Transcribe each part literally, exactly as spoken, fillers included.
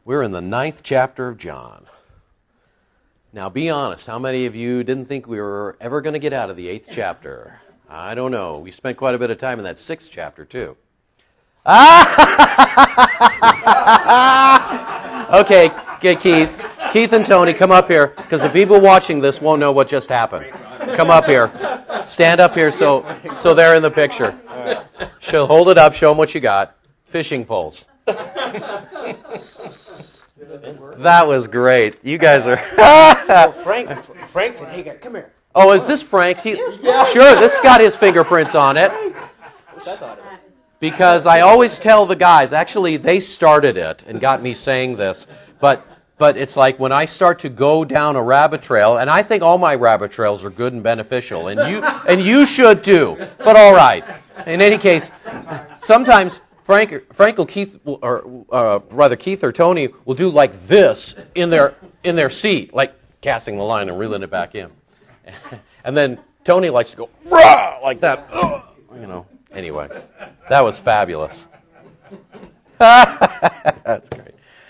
We're in the ninth chapter of John. Now, be honest, how many of you didn't think we were ever going to get out of the eighth chapter? I don't know. We spent quite a bit of time in that sixth chapter, too. Ah! okay, okay, Keith. Keith and Tony, come up here, because the people watching this won't know what just happened. Come up here. Stand up here so so they're in the picture. She'll hold it up, show them what you got. Fishing poles. That was great. You guys are... well, Frank, Frank said, hey, come here. Oh, is this Frank? He, sure, this got his fingerprints on it. Because I always tell the guys, actually, they started it and got me saying this, but but it's like when I start to go down a rabbit trail, and I think all my rabbit trails are good and beneficial, and you and you should too, but all right. In any case, sometimes Frank, Frank or Keith, or uh, rather Keith or Tony will do like this in their in their seat, like casting the line and reeling it back in. And then Tony likes to go rah, like that, you know. Anyway, that was fabulous. That's great.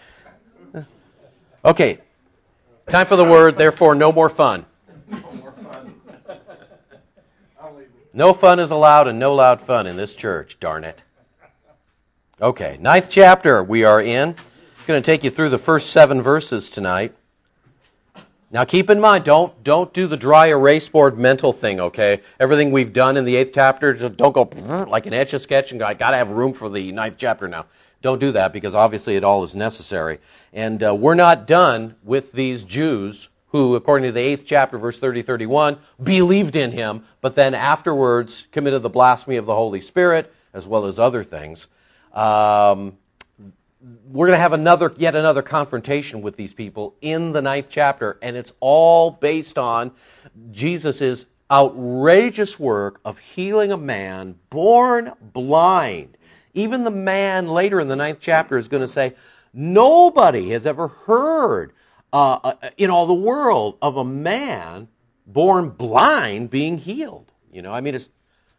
Okay, time for the word. Therefore, no more fun. No fun is allowed, and no loud fun in this church. Darn it. Okay, ninth chapter we are in. I'm going to take you through the first seven verses tonight. Now keep in mind, don't don't do the dry erase board mental thing, okay? Everything we've done in the eighth chapter, just don't go like an Etch-a-Sketch and go, I got to have room for the ninth chapter now. Don't do that, because obviously it all is necessary. And uh, we're not done with these Jews who, according to the eighth chapter, verse thirty, thirty-one, believed in him, but then afterwards committed the blasphemy of the Holy Spirit, as well as other things. Um... We're going to have another, yet another confrontation with these people in the ninth chapter, and it's all based on Jesus' outrageous work of healing a man born blind. Even the man later in the ninth chapter is going to say, nobody has ever heard uh, in all the world of a man born blind being healed. You know, I mean, it's,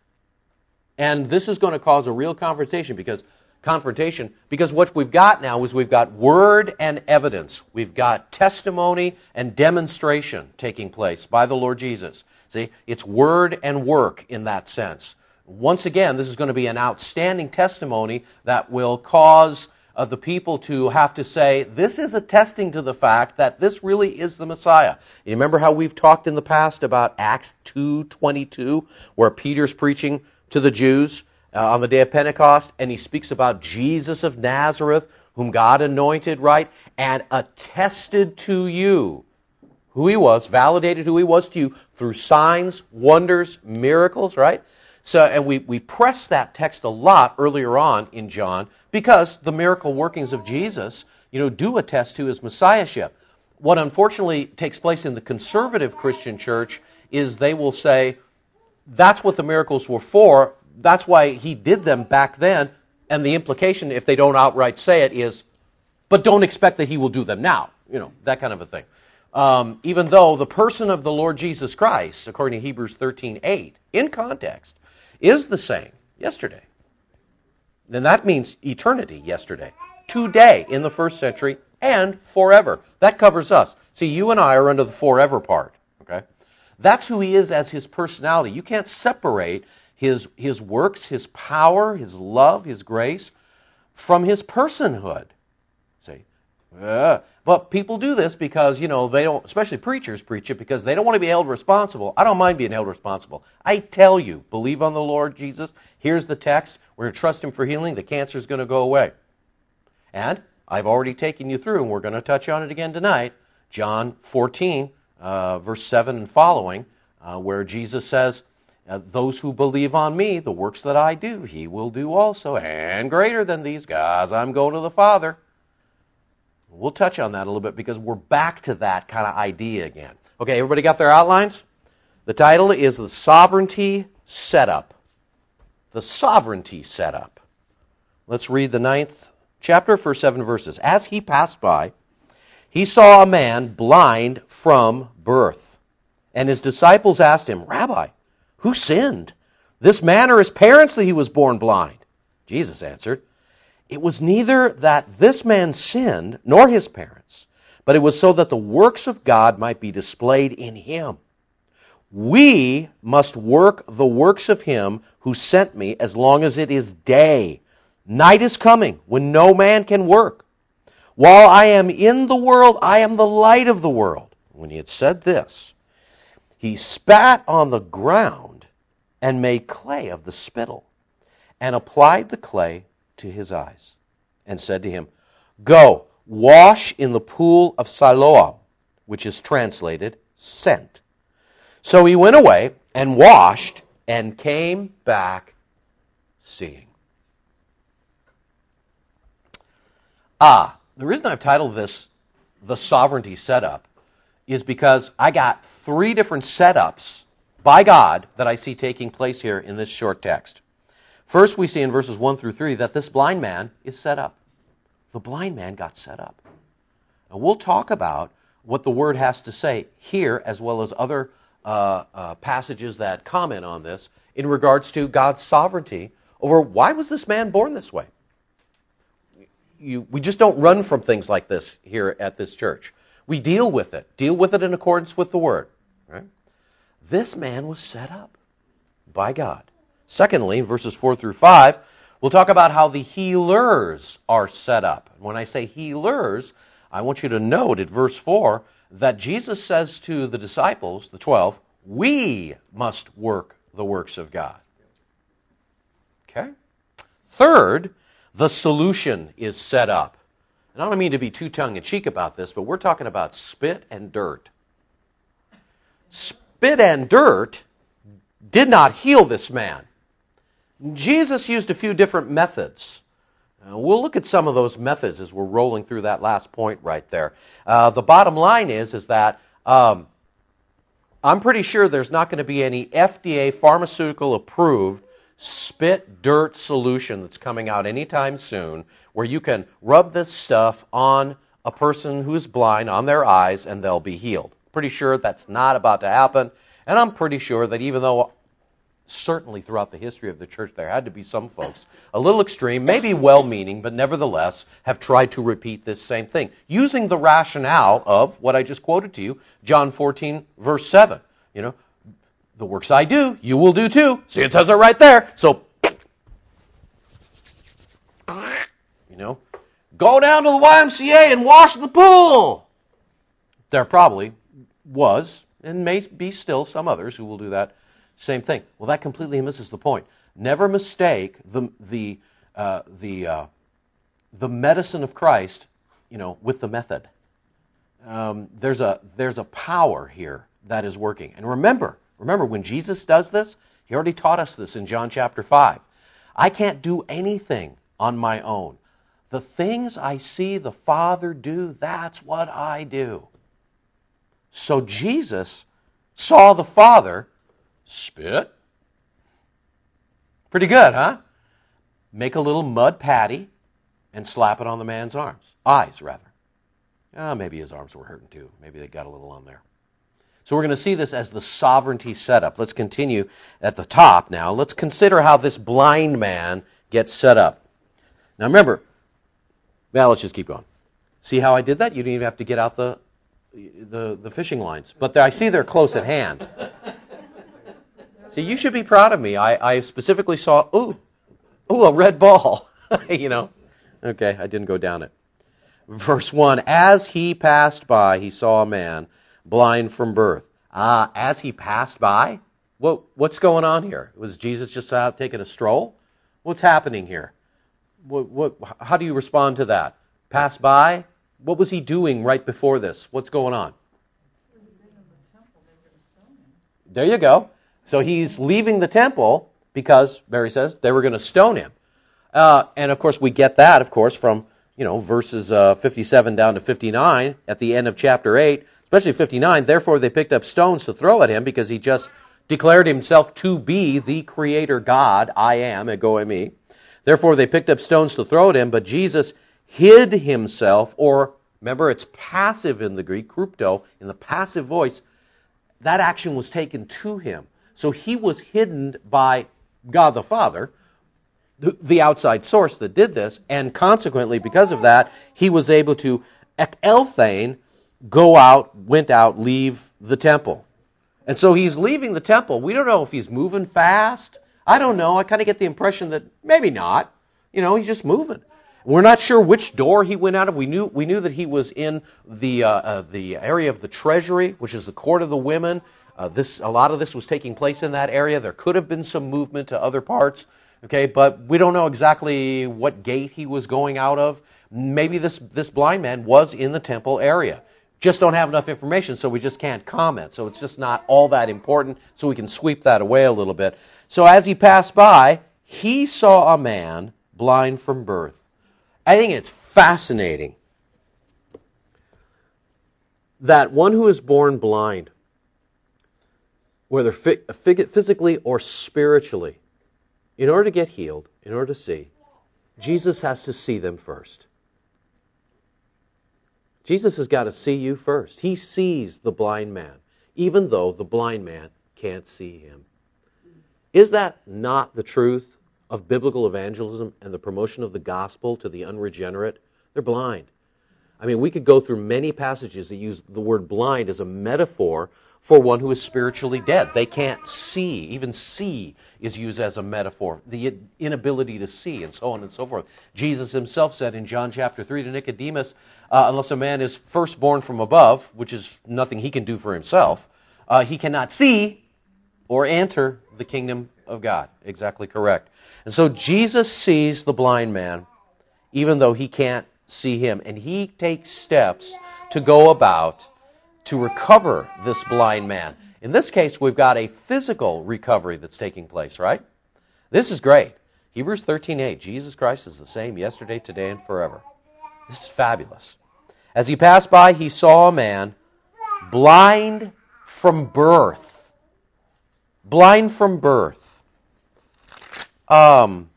and this is going to cause a real confrontation because confrontation because what we've got now is we've got word and evidence. We've got testimony and demonstration taking place by the Lord Jesus. See, it's word and work in that sense. Once again, this is going to be an outstanding testimony that will cause uh, the people to have to say, this is attesting to the fact that this really is the Messiah. You remember how we've talked in the past about Acts two twenty-two, where Peter's preaching to the Jews Uh, on the day of Pentecost, and he speaks about Jesus of Nazareth, whom God anointed, right, and attested to you who he was, validated who he was to you through signs, wonders, miracles, right? So, and we, we pressed that text a lot earlier on in John because the miracle workings of Jesus, you know, do attest to his messiahship. What unfortunately takes place in the conservative Christian church is they will say, that's what the miracles were for. That's why he did them back then, and the implication, if they don't outright say it, is, but don't expect that he will do them now. You know, that kind of a thing. Um, even though the person of the Lord Jesus Christ, according to Hebrews thirteen eight, in context, is the same yesterday. Then that means eternity yesterday, today in the first century, and forever. That covers us. See, you and I are under the forever part, okay? That's who he is as his personality. You can't separate His his works, his power, his love, his grace, from his personhood. See, uh, but people do this because, you know, they don't, especially preachers preach it because they don't want to be held responsible. I don't mind being held responsible. I tell you, believe on the Lord Jesus. Here's the text. We're going to trust him for healing. The cancer is going to go away. And I've already taken you through, and we're going to touch on it again tonight, John fourteen, uh, verse seven and following, uh, where Jesus says, Uh, those who believe on me, the works that I do, he will do also, and greater than these, guys. I'm going to the Father. We'll touch on that a little bit because we're back to that kind of idea again. Okay, everybody got their outlines? The title is The Sovereignty Setup. The Sovereignty Setup. Let's read the ninth chapter, first seven verses. As he passed by, he saw a man blind from birth, and his disciples asked him, Rabbi, who sinned, this man or his parents, that he was born blind? Jesus answered, It was neither that this man sinned, nor his parents, but it was so that the works of God might be displayed in him. We must work the works of him who sent me as long as it is day. Night is coming when no man can work. While I am in the world, I am the light of the world. When he had said this, he spat on the ground and made clay of the spittle, and applied the clay to his eyes, and said to him, Go, wash in the pool of Siloam, which is translated sent. So he went away and washed and came back seeing. Ah, the reason I've titled this The Sovereignty Setup is because I got three different setups by God that I see taking place here in this short text. First, we see in verses one through three that this blind man is set up. The blind man got set up. And we'll talk about what the Word has to say here, as well as other uh, uh, passages that comment on this, in regards to God's sovereignty over why was this man born this way. You, we just don't run from things like this here at this church. We deal with it. Deal with it in accordance with the Word. Right? This man was set up by God. Secondly, in verses four through five, we'll talk about how the healers are set up. When I say healers, I want you to note at verse four that Jesus says to the disciples, the twelve, we must work the works of God. Okay? Third, the solution is set up. And I don't mean to be too tongue-in-cheek about this, but we're talking about spit and dirt. Spit and dirt did not heal this man. Jesus used a few different methods. Uh, we'll look at some of those methods as we're rolling through that last point right there. Uh, the bottom line is, is that um, I'm pretty sure there's not going to be any F D A pharmaceutical-approved spit dirt solution that's coming out anytime soon where you can rub this stuff on a person who's blind, on their eyes, and they'll be healed. Pretty sure that's not about to happen. And I'm pretty sure that even though certainly throughout the history of the church there had to be some folks a little extreme, maybe well-meaning, but nevertheless have tried to repeat this same thing, using the rationale of what I just quoted to you, John fourteen, verse seven. You know, the works I do, you will do too. See, it says it right there. So, you know, go down to the Y M C A and wash the pool. There probably was, and may be still, some others who will do that same thing. Well, that completely misses the point. Never mistake the the uh, the uh, the medicine of Christ, you know, with the method. Um, there's a there's a power here that is working. And remember, remember when Jesus does this, he already taught us this in John chapter five. I can't do anything on my own. The things I see the Father do, that's what I do. So Jesus saw the Father spit. Pretty good, huh? Make a little mud patty and slap it on the man's arms. Eyes, rather. Oh, maybe his arms were hurting too. Maybe they got a little on there. So we're going to see this as the sovereignty setup. Let's continue at the top now. Let's consider how this blind man gets set up. Now remember, now let's just keep going. See how I did that? You didn't even have to get out the the, the fishing lines. But I see they're close at hand. See, you should be proud of me. I, I specifically saw, ooh, ooh, a red ball. You know. Okay, I didn't go down it. Verse one, as he passed by, he saw a man blind from birth. Ah, as he passed by? What, what's going on here? Was Jesus just out taking a stroll? What's happening here? What, what, how do you respond to that? Pass by? What was he doing right before this? What's going on? There you go. So he's leaving the temple because, Mary says, they were going to stone him. Uh, and, of course, we get that, of course, from, you know, verses uh, fifty-seven down to fifty-nine at the end of chapter eight, especially fifty-nine. Therefore, they picked up stones to throw at him because he just declared himself to be the Creator God, I am, ego eimi. Therefore, they picked up stones to throw at him, but Jesus hid himself, or, remember, it's passive in the Greek, krypto, in the passive voice. That action was taken to him. So he was hidden by God the Father. the, the outside source that did this, and consequently, because of that, he was able to, ektelthein, go out, went out, leave the temple. And so he's leaving the temple. We don't know if he's moving fast. I don't know. I kind of get the impression that maybe not. You know, he's just moving. We're not sure which door he went out of. We knew we knew that he was in the uh, uh, the area of the treasury, which is the court of the women. Uh, this a lot of this was taking place in that area. There could have been some movement to other parts, okay, but we don't know exactly what gate he was going out of. Maybe this this blind man was in the temple area. Just don't have enough information, so we just can't comment. So it's just not all that important, so we can sweep that away a little bit. So as he passed by, he saw a man blind from birth. I think it's fascinating that one who is born blind, whether physically or spiritually, in order to get healed, in order to see, Jesus has to see them first. Jesus has got to see you first. He sees the blind man, even though the blind man can't see him. Is that not the truth of biblical evangelism and the promotion of the gospel to the unregenerate? They're blind. I mean, we could go through many passages that use the word blind as a metaphor for one who is spiritually dead. They can't see. Even see is used as a metaphor. The inability to see, and so on and so forth. Jesus himself said in John chapter three to Nicodemus, uh, unless a man is first born from above, which is nothing he can do for himself, uh, he cannot see or enter the kingdom of God. Exactly correct. And so Jesus sees the blind man, even though he can't see him, and he takes steps to go about to recover this blind man. In this case, we've got a physical recovery that's taking place, right? This is great. Hebrews thirteen eight, Jesus Christ is the same yesterday, today, and forever. This is fabulous. As he passed by, he saw a man blind from birth. Blind from birth. Um,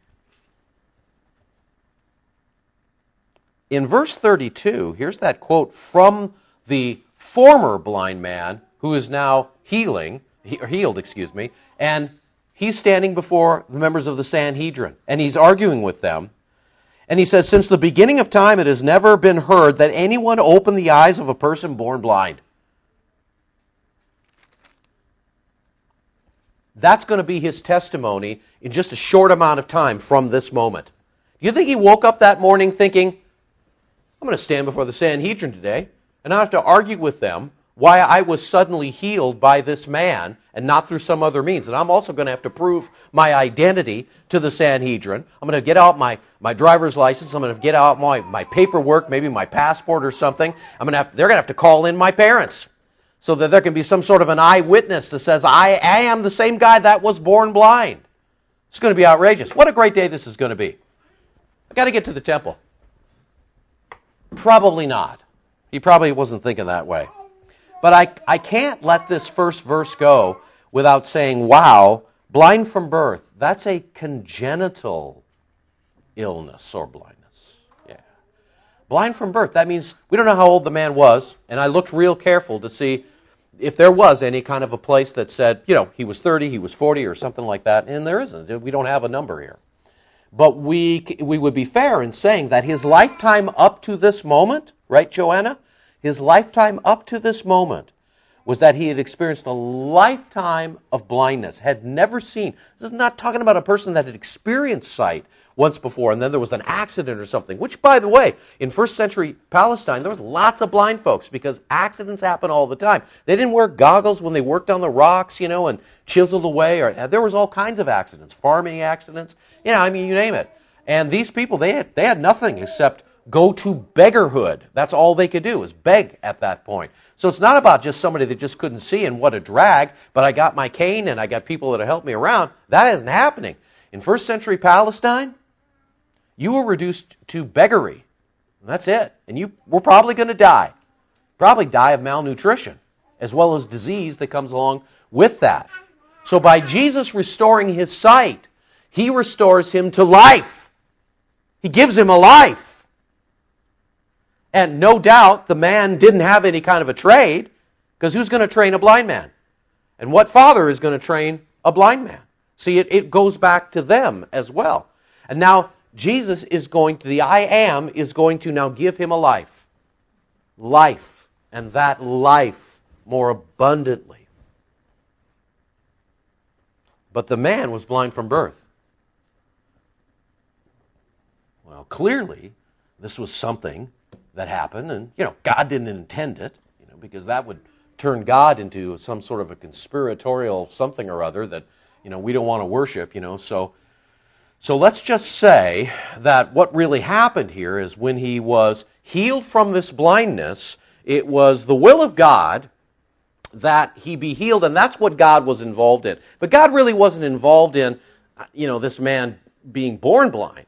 in verse thirty-two, here's that quote from the former blind man who is now healing, he, healed, excuse me, and he's standing before the members of the Sanhedrin, and he's arguing with them. And he says, since the beginning of time, it has never been heard that anyone opened the eyes of a person born blind. That's going to be his testimony in just a short amount of time from this moment. Do you think he woke up that morning thinking, I'm going to stand before the Sanhedrin today, and I have to argue with them why I was suddenly healed by this man and not through some other means. And I'm also going to have to prove my identity to the Sanhedrin. I'm going to get out my, my driver's license. I'm going to get out my, my paperwork, maybe my passport or something. I'm going to have, they're going to have to call in my parents so that there can be some sort of an eyewitness that says, I, I am the same guy that was born blind. It's going to be outrageous. What a great day this is going to be. I've got to get to the temple. Probably not. He probably wasn't thinking that way. But I, I can't let this first verse go without saying, wow, blind from birth, that's a congenital illness or blindness. Yeah. Blind from birth, that means we don't know how old the man was, and I looked real careful to see if there was any kind of a place that said, you know, he was thirty, he was forty, or something like that, and there isn't. We don't have a number here. But we we would be fair in saying that his lifetime up to this moment, right, Joanna? His lifetime up to this moment was that he had experienced a lifetime of blindness, had never seen. This is not talking about a person that had experienced sight once before, and then there was an accident or something, which, by the way, in first century Palestine, there was lots of blind folks because accidents happen all the time. They didn't wear goggles when they worked on the rocks, you know, and chiseled away. Or there was all kinds of accidents, farming accidents, you know, I mean, you name it. And these people, they had, they had nothing except go to beggarhood. That's all they could do, is beg at that point. So it's not about just somebody that just couldn't see and what a drag, but I got my cane and I got people that help me around. That isn't happening. In first century Palestine, you were reduced to beggary. That's it. And you were probably going to die. Probably die of malnutrition, as well as disease that comes along with that. So by Jesus restoring his sight, he restores him to life. He gives him a life. And no doubt the man didn't have any kind of a trade, because who's going to train a blind man? And what father is going to train a blind man? See, it, it goes back to them as well. And now Jesus is going to, the I am is going to now give him a life. Life, and that life more abundantly. But the man was blind from birth. Well, clearly, this was something that happened, and, you know, God didn't intend it, you know, because that would turn God into some sort of a conspiratorial something or other that, you know, we don't want to worship, you know, so so let's just say that what really happened here is when he was healed from this blindness, it was the will of God that he be healed, and that's what God was involved in. But God really wasn't involved in, you know, this man being born blind.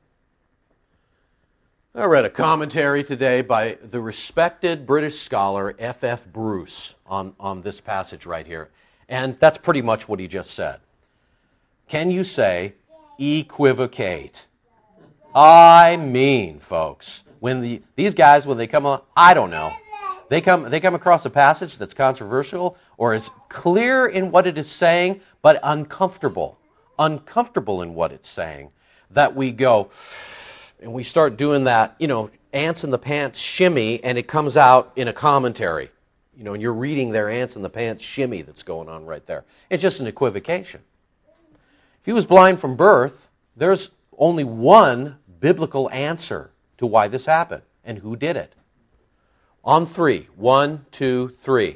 I read a commentary today by the respected British scholar F F Bruce on, on this passage right here. And that's pretty much what he just said. Can you say equivocate? I mean, folks, when the these guys, when they come along, I don't know. They come they come across a passage that's controversial or is clear in what it is saying, but uncomfortable. Uncomfortable in what it's saying. That we go, and we start doing that, you know, ants in the pants shimmy, and it comes out in a commentary. You know, and you're reading their ants in the pants shimmy that's going on right there. It's just an equivocation. If he was blind from birth, there's only one biblical answer to why this happened and who did it. On three. One, two, three.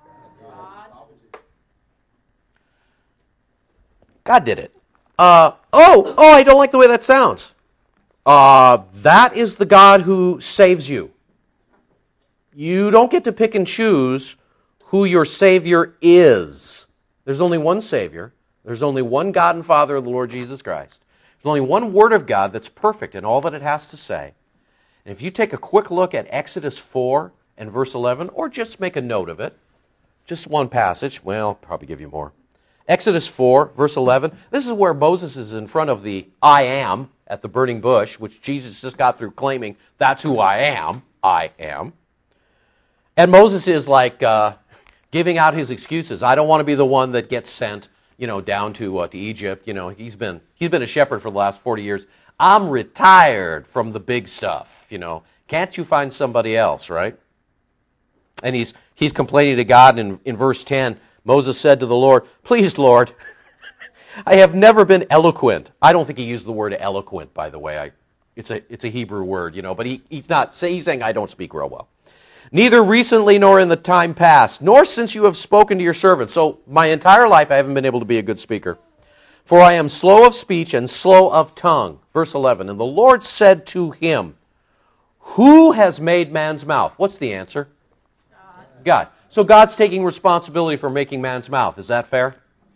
God did it. Uh, oh, oh, I don't like the way that sounds. Uh, that is the God who saves you. You don't get to pick and choose who your Savior is. There's only one Savior. There's only one God and Father of the Lord Jesus Christ. There's only one Word of God that's perfect in all that it has to say. And if you take a quick look at Exodus four and verse eleven, or just make a note of it, just one passage, well, I'll probably give you more. Exodus four, verse eleven, this is where Moses is in front of the I am at the burning bush, which Jesus just got through claiming, that's who I am, I am. And Moses is like uh, giving out his excuses. I don't want to be the one that gets sent, you know, down to uh, to Egypt. You know, he's been he's been a shepherd for the last forty years. I'm retired from the big stuff. You know, can't you find somebody else, right? And he's he's complaining to God. And in, in verse ten, Moses said to the Lord, "Please, Lord, I have never been eloquent." I don't think he used the word eloquent, by the way. I, it's a it's a Hebrew word, you know, but he, he's not he's saying I don't speak real well. "Neither recently nor in the time past, nor since you have spoken to your servant." So my entire life I haven't been able to be a good speaker. "For I am slow of speech and slow of tongue." Verse eleven, "And the Lord said to him, who has made man's mouth?" What's the answer? God. God. So God's taking responsibility for making man's mouth. Is that fair?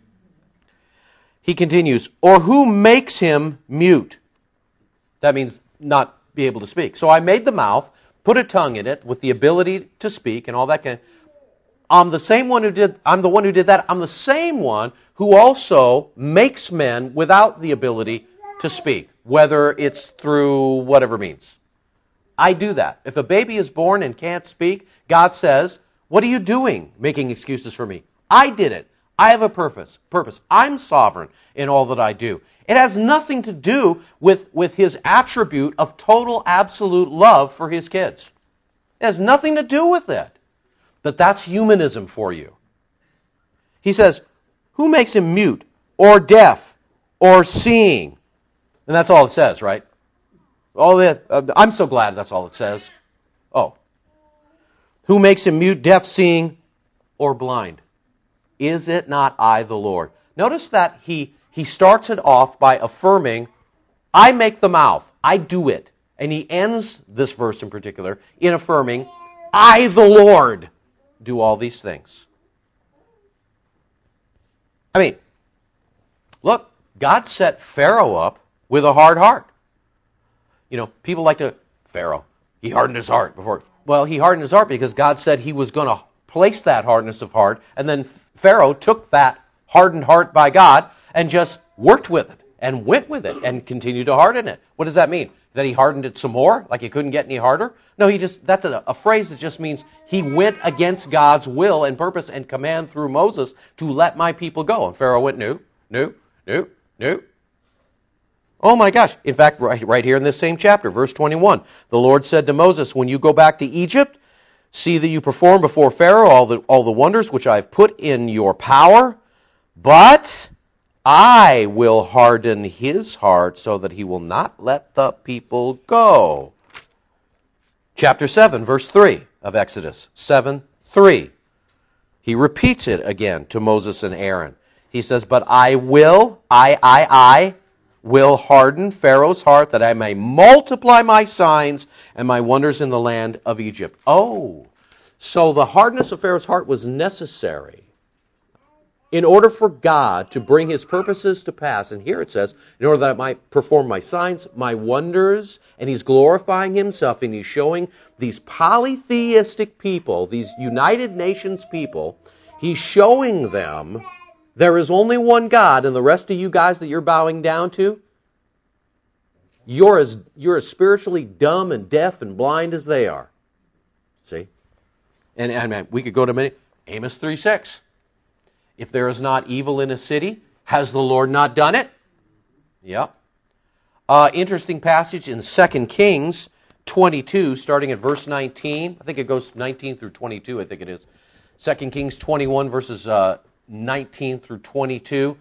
He continues, "Or who makes him mute?" That means not be able to speak. So I made the mouth, put a tongue in it with the ability to speak and all that kind of, I'm the same one who did I'm the one who did that. I'm the same one who also makes men without the ability to speak, whether it's through whatever means. I do that. If a baby is born and can't speak, God says, "What are you doing making excuses for me? I did it. I have a purpose. Purpose. I'm sovereign in all that I do." It has nothing to do with, with his attribute of total, absolute love for his kids. It has nothing to do with it. But that's humanism for you. He says, who makes him mute or deaf or seeing? And that's all it says, right? All that, uh, I'm so glad that's all it says. Oh. Who makes him mute, deaf, seeing, or blind? Is it not I, the Lord? Notice that he, he starts it off by affirming, I make the mouth, I do it. And he ends this verse in particular in affirming, I, the Lord, do all these things. I mean, look, God set Pharaoh up with a hard heart. You know, people like to, Pharaoh, he hardened his heart before. Well, he hardened his heart because God said he was going to place that hardness of heart, and then Pharaoh took that hardened heart by God and just worked with it and went with it and continued to harden it. What does that mean? That he hardened it some more, like it couldn't get any harder? No, he just that's a, a phrase that just means he went against God's will and purpose and command through Moses to let my people go. And Pharaoh went, no, no, no, no. Oh my gosh. In fact, right, right here in this same chapter, verse twenty-one, the Lord said to Moses, when you go back to Egypt, see that you perform before Pharaoh all the, all the wonders which I have put in your power, but I will harden his heart so that he will not let the people go. Chapter seven, verse three of Exodus, seven, three. He repeats it again to Moses and Aaron. He says, but I will, I, I, I, will harden Pharaoh's heart that I may multiply my signs and my wonders in the land of Egypt. Oh, so the hardness of Pharaoh's heart was necessary in order for God to bring his purposes to pass. And here it says, in order that I might perform my signs, my wonders, and he's glorifying himself, and he's showing these polytheistic people, these United Nations people, he's showing them there is only one God, and the rest of you guys that you're bowing down to, you're as, you're as spiritually dumb and deaf and blind as they are. See? And, and we could go to many. Amos three six. If there is not evil in a city, has the Lord not done it? Yep. Uh, interesting passage in Second Kings twenty-two, starting at verse nineteen. I think it goes nineteen through twenty-two, I think it is. Second Kings twenty-one, verses uh, nineteen through twenty-two.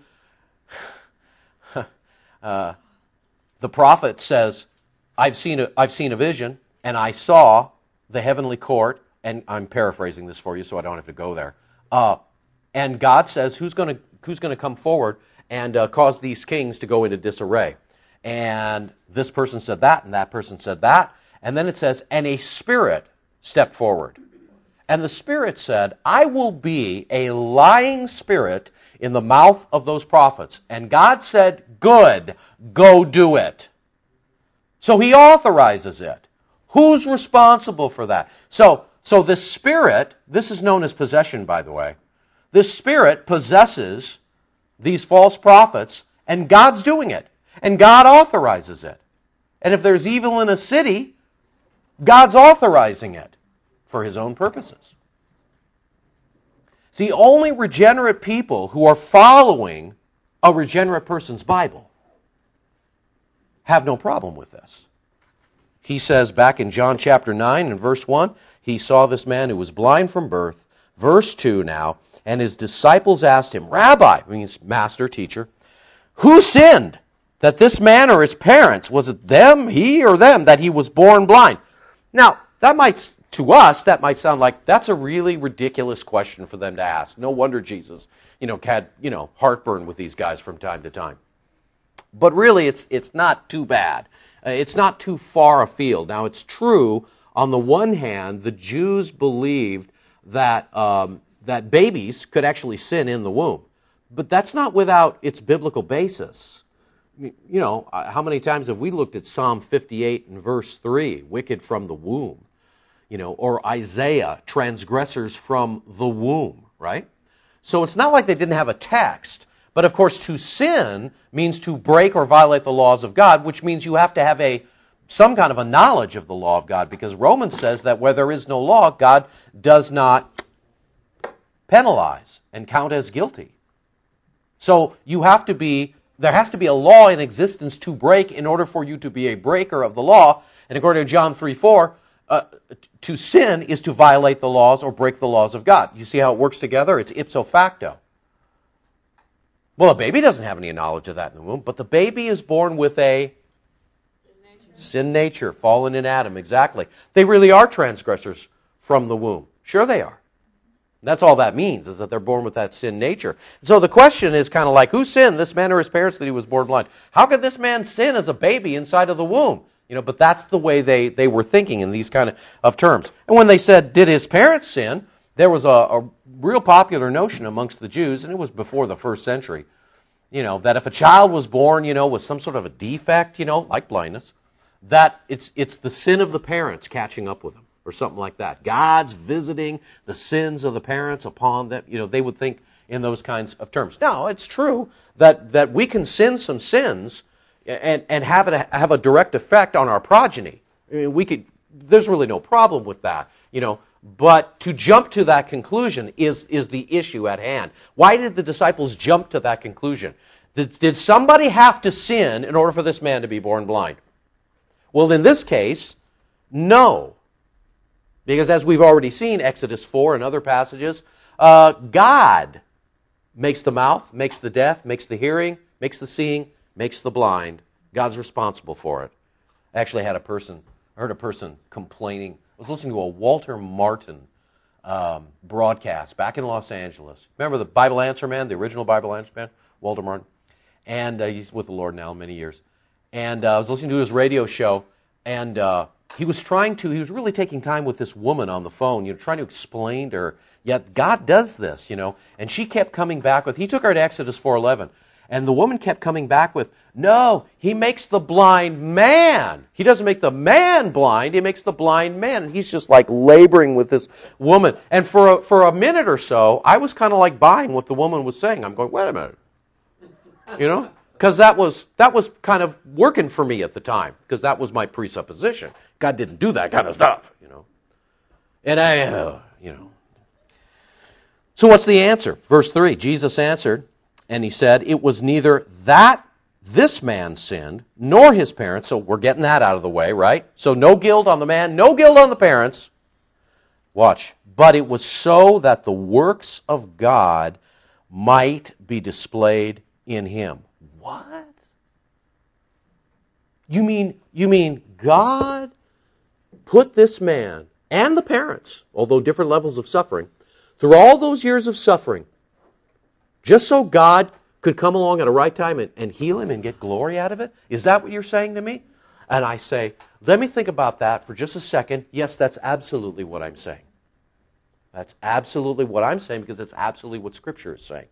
uh, the prophet says, I've seen a, I've seen a vision, and I saw the heavenly court, and I'm paraphrasing this for you so I don't have to go there. Uh, and God says, who's going to who's going to come forward and uh, cause these kings to go into disarray? And this person said that, and that person said that. And then it says, and a spirit stepped forward. And the spirit said, I will be a lying spirit in the mouth of those prophets. And God said, good, go do it. So he authorizes it. Who's responsible for that? So, so this spirit, this is known as possession, by the way. This spirit possesses these false prophets, and God's doing it. And God authorizes it. And if there's evil in a city, God's authorizing it for his own purposes. See, only regenerate people who are following a regenerate person's Bible have no problem with this. He says back in John chapter nine and verse one, he saw this man who was blind from birth. Verse two now, and his disciples asked him, Rabbi, means master, teacher, who sinned? That this man or his parents, was it them, he or them, that he was born blind? Now, that might, to us, that might sound like that's a really ridiculous question for them to ask. No wonder Jesus, you know, had, you know, heartburn with these guys from time to time. But really, it's it's not too bad. Uh, it's not too far afield. Now, it's true, on the one hand, the Jews believed that um, that babies could actually sin in the womb. But that's not without its biblical basis. You know, how many times have we looked at Psalm fifty-eight and verse three, wicked from the womb? You know, or Isaiah, transgressors from the womb, right? So it's not like they didn't have a text. But of course, to sin means to break or violate the laws of God, which means you have to have a some kind of a knowledge of the law of God, because Romans says that where there is no law, God does not penalize and count as guilty. So you have to be, there has to be a law in existence to break in order for you to be a breaker of the law. And according to John three four, uh, to sin is to violate the laws or break the laws of God. You see how it works together? It's ipso facto. Well, a baby doesn't have any knowledge of that in the womb, but the baby is born with a sin nature, sin nature fallen in Adam, exactly. They really are transgressors from the womb. Sure they are. That's all that means, is that they're born with that sin nature. So the question is kind of like, who sinned, this man or his parents, that he was born blind? How could this man sin as a baby inside of the womb? You know, but that's the way they, they were thinking in these kind of, of terms. And when they said, did his parents sin, there was a, a real popular notion amongst the Jews, and it was before the first century, you know, that if a child was born, you know, with some sort of a defect, you know, like blindness, that it's it's the sin of the parents catching up with them, or something like that. God's visiting the sins of the parents upon them. You know, they would think in those kinds of terms. Now, it's true that, that we can sin some sins and, and have it have a direct effect on our progeny. I mean, we could. There's really no problem with that, you know. But to jump to that conclusion is, is the issue at hand. Why did the disciples jump to that conclusion? Did, did somebody have to sin in order for this man to be born blind? Well, in this case, no. Because as we've already seen, Exodus four and other passages, uh, God makes the mouth, makes the deaf, makes the hearing, makes the seeing, makes the blind. God's responsible for it. I actually had a person, I heard a person complaining. I was listening to a Walter Martin um, broadcast back in Los Angeles. Remember the Bible Answer Man, the original Bible Answer Man, Walter Martin? And uh, he's with the Lord now many years. And uh, I was listening to his radio show, and uh, he was trying to, he was really taking time with this woman on the phone, you know, trying to explain to her, yet God does this, you know. And she kept coming back with, he took her to Exodus four eleven, and the woman kept coming back with, no, he makes the blind man. He doesn't make the man blind, he makes the blind man. And he's just like laboring with this woman. And for a, for a minute or so, I was kind of like buying what the woman was saying. I'm going, wait a minute. You know? Because that was that was kind of working for me at the time, because that was my presupposition. God didn't do that kind of stuff, you know. And I, uh, you know. So what's the answer? Verse three, Jesus answered, and he said, it was neither that this man sinned, nor his parents. So we're getting that out of the way, right? So no guilt on the man, no guilt on the parents. Watch. But it was so that the works of God might be displayed in him. What? You mean you mean God put this man and the parents, although different levels of suffering, through all those years of suffering, just so God could come along at a right time and, and heal him and get glory out of it? Is that what you're saying to me? And I say, let me think about that for just a second. Yes, that's absolutely what I'm saying. That's absolutely what I'm saying, because it's absolutely what Scripture is saying.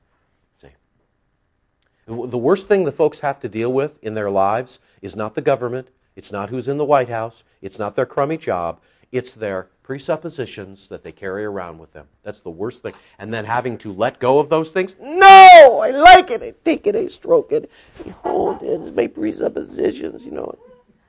The worst thing the folks have to deal with in their lives is not the government, it's not who's in the White House, it's not their crummy job, it's their presuppositions that they carry around with them. That's the worst thing. And then having to let go of those things. No, I like it, I take it, I stroke it, I hold it, it's my presuppositions, you know.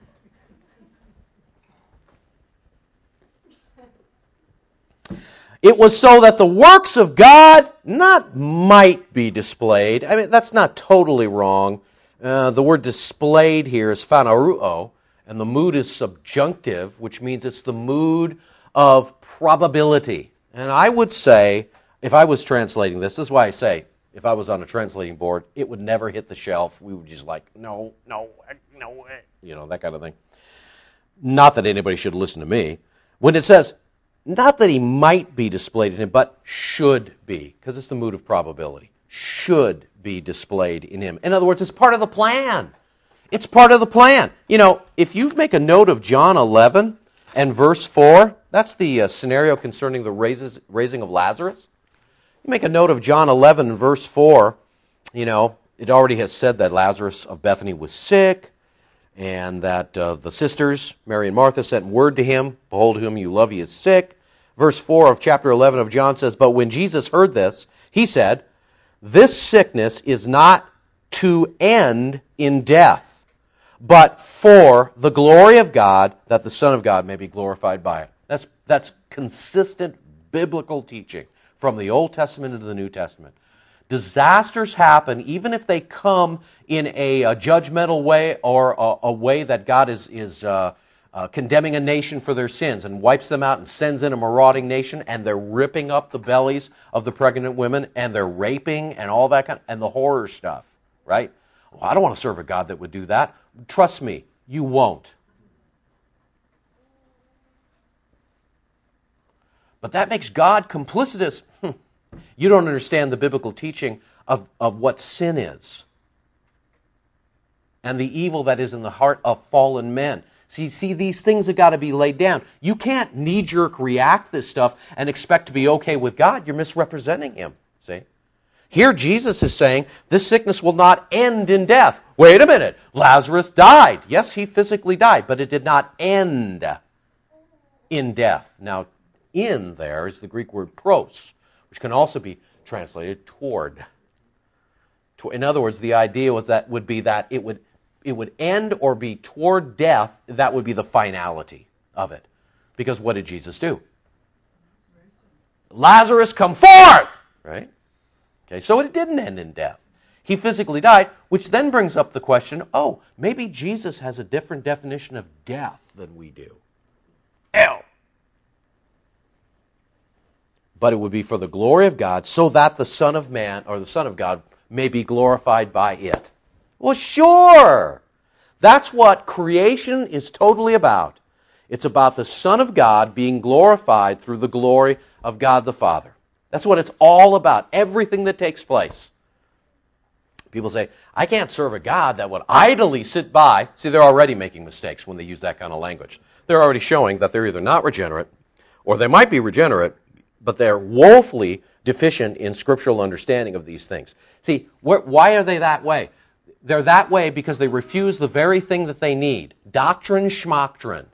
It was so that the works of God not might be displayed. I mean, that's not totally wrong. Uh, the word displayed here is phaneroo, and the mood is subjunctive, which means it's the mood of probability. And I would say, if I was translating this, this is why I say, if I was on a translating board, it would never hit the shelf. We would just like, no, no, no, you know, that kind of thing. Not that anybody should listen to me. When it says, not that he might be displayed in him, but should be, because it's the mood of probability. Should be displayed in him. In other words, it's part of the plan. It's part of the plan. You know, if you make a note of John eleven and verse four, that's the uh, scenario concerning the raises, raising of Lazarus. You make a note of John eleven and verse four, you know, it already has said that Lazarus of Bethany was sick, and that uh, the sisters, Mary and Martha, sent word to him, behold, whom you love, he is sick. Verse four of chapter eleven of John says, but when Jesus heard this, he said, this sickness is not to end in death, but for the glory of God, that the Son of God may be glorified by it. That's, that's consistent biblical teaching from the Old Testament into the New Testament. Disasters happen even if they come in a, a judgmental way, or a, a way that God is, is uh, uh, condemning a nation for their sins and wipes them out and sends in a marauding nation, and they're ripping up the bellies of the pregnant women, and they're raping and all that kind of, and the horror stuff, right? Well, I don't want to serve a God that would do that. Trust me, you won't. But that makes God complicitous. You don't understand the biblical teaching of, of what sin is and the evil that is in the heart of fallen men. See, see, these things have got to be laid down. You can't knee-jerk react this stuff and expect to be okay with God. You're misrepresenting Him, see? Here Jesus is saying, this sickness will not end in death. Wait a minute, Lazarus died. Yes, he physically died, but it did not end in death. Now, in there is the Greek word pros, which can also be translated toward. In other words, the idea was that would be that it would it would end or be toward death. That would be the finality of it. Because what did Jesus do? Lazarus, come forth! Right? Okay, so it didn't end in death. He physically died, which then brings up the question, oh, maybe Jesus has a different definition of death than we do. Hell. But it would be for the glory of God, so that the Son of Man, or the Son of God, may be glorified by it. Well, sure. That's what creation is totally about. It's about the Son of God being glorified through the glory of God the Father. That's what it's all about, everything that takes place. People say, I can't serve a God that would idly sit by. See, they're already making mistakes when they use that kind of language. They're already showing that they're either not regenerate, or they might be regenerate, but they're woefully deficient in scriptural understanding of these things. See, wh- why are they that way? They're that way because they refuse the very thing that they need. Doctrine schmoctrine.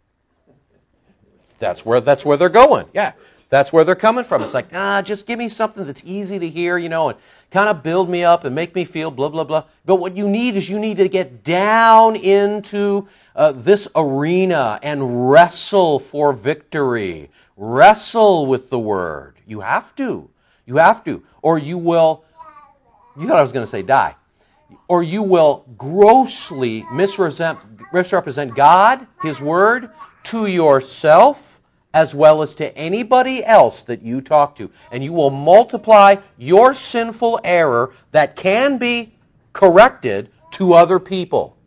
That's where that's where they're going. Yeah, that's where they're coming from. It's like, ah, just give me something that's easy to hear, you know, and kind of build me up and make me feel blah, blah, blah. But what you need is you need to get down into uh, this arena and wrestle for victory. Wrestle with the Word. You have to. You have to. Or you will, you thought I was going to say die. Or you will grossly misrepresent, misrepresent God, His Word, to yourself, as well as to anybody else that you talk to. And you will multiply your sinful error that can be corrected to other people.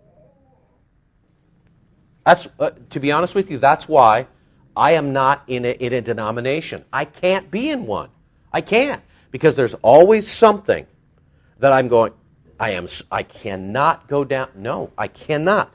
That's, uh, to be honest with you, that's why I am not in a, in a denomination. I can't be in one. I can't. Because there's always something that I'm going, I am. I cannot go down. No, I cannot.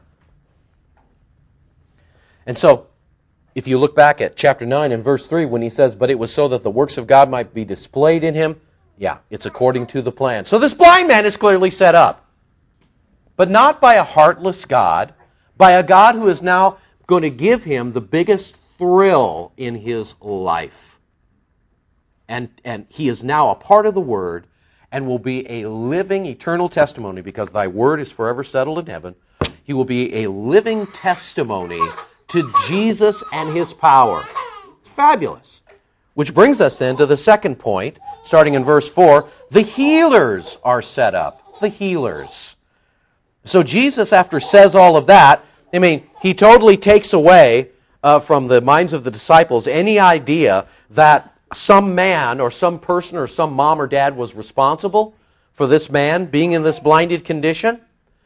And so, if you look back at chapter nine and verse three, when he says, but it was so that the works of God might be displayed in him, yeah, it's according to the plan. So this blind man is clearly set up. But not by a heartless God, by a God who is now going to give him the biggest thrill in his life. And, and he is now a part of the Word, and will be a living, eternal testimony, because thy word is forever settled in heaven. He will be a living testimony to Jesus and His power. Fabulous. Which brings us then to the second point, starting in verse four. The healers are set up. The healers. So Jesus, after says all of that, I mean, He totally takes away uh, from the minds of the disciples any idea that some man or some person or some mom or dad was responsible for this man being in this blinded condition,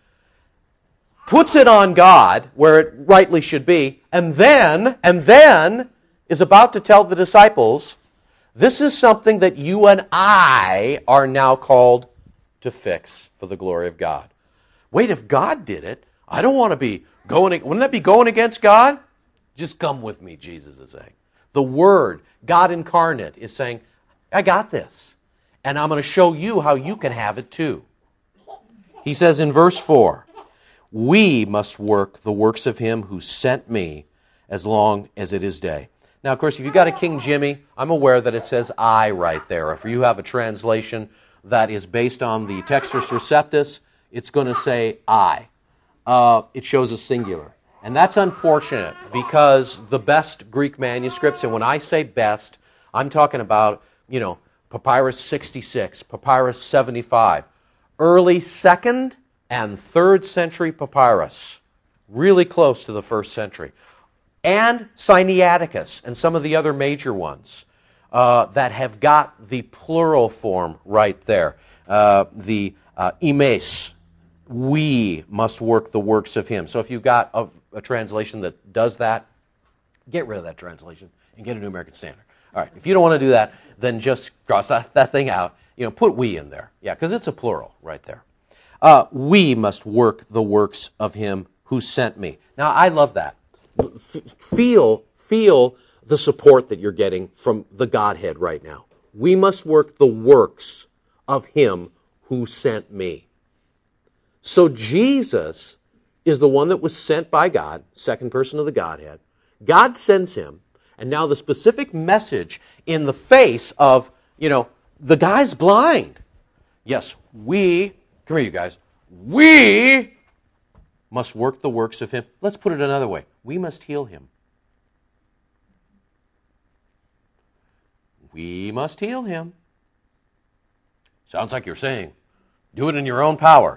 puts it on God where it rightly should be, and then, and then is about to tell the disciples, this is something that you and I are now called to fix for the glory of God. Wait, if God did it, I don't want to be going, wouldn't that be going against God? Just come with me, Jesus is saying. The Word, God incarnate, is saying, I got this. And I'm going to show you how you can have it too. He says in verse four, we must work the works of Him who sent me as long as it is day. Now, of course, if you've got a King Jimmy, I'm aware that it says I right there. If you have a translation that is based on the Textus Receptus, it's going to say I. Uh, it shows a singular. And that's unfortunate because the best Greek manuscripts, and when I say best, I'm talking about, you know, Papyrus sixty-six, Papyrus seventy-five, early second and third century papyrus, really close to the first century, and Sinaiticus and some of the other major ones uh, that have got the plural form right there, uh, the uh, imes. We must work the works of Him. So if you've got a, a translation that does that, get rid of that translation and get a New American Standard. All right, if you don't want to do that, then just cross that, that thing out. You know, put we in there. Yeah, because it's a plural right there. Uh, we must work the works of Him who sent me. Now, I love that. F- feel, feel the support that you're getting from the Godhead right now. We must work the works of Him who sent me. So Jesus is the one that was sent by God, second person of the Godhead. God sends Him, and now the specific message in the face of, you know, the guy's blind. Yes, we, come here you guys, we must work the works of Him. Let's put it another way. We must heal him. We must heal him. Sounds like you're saying, Do it in your own power.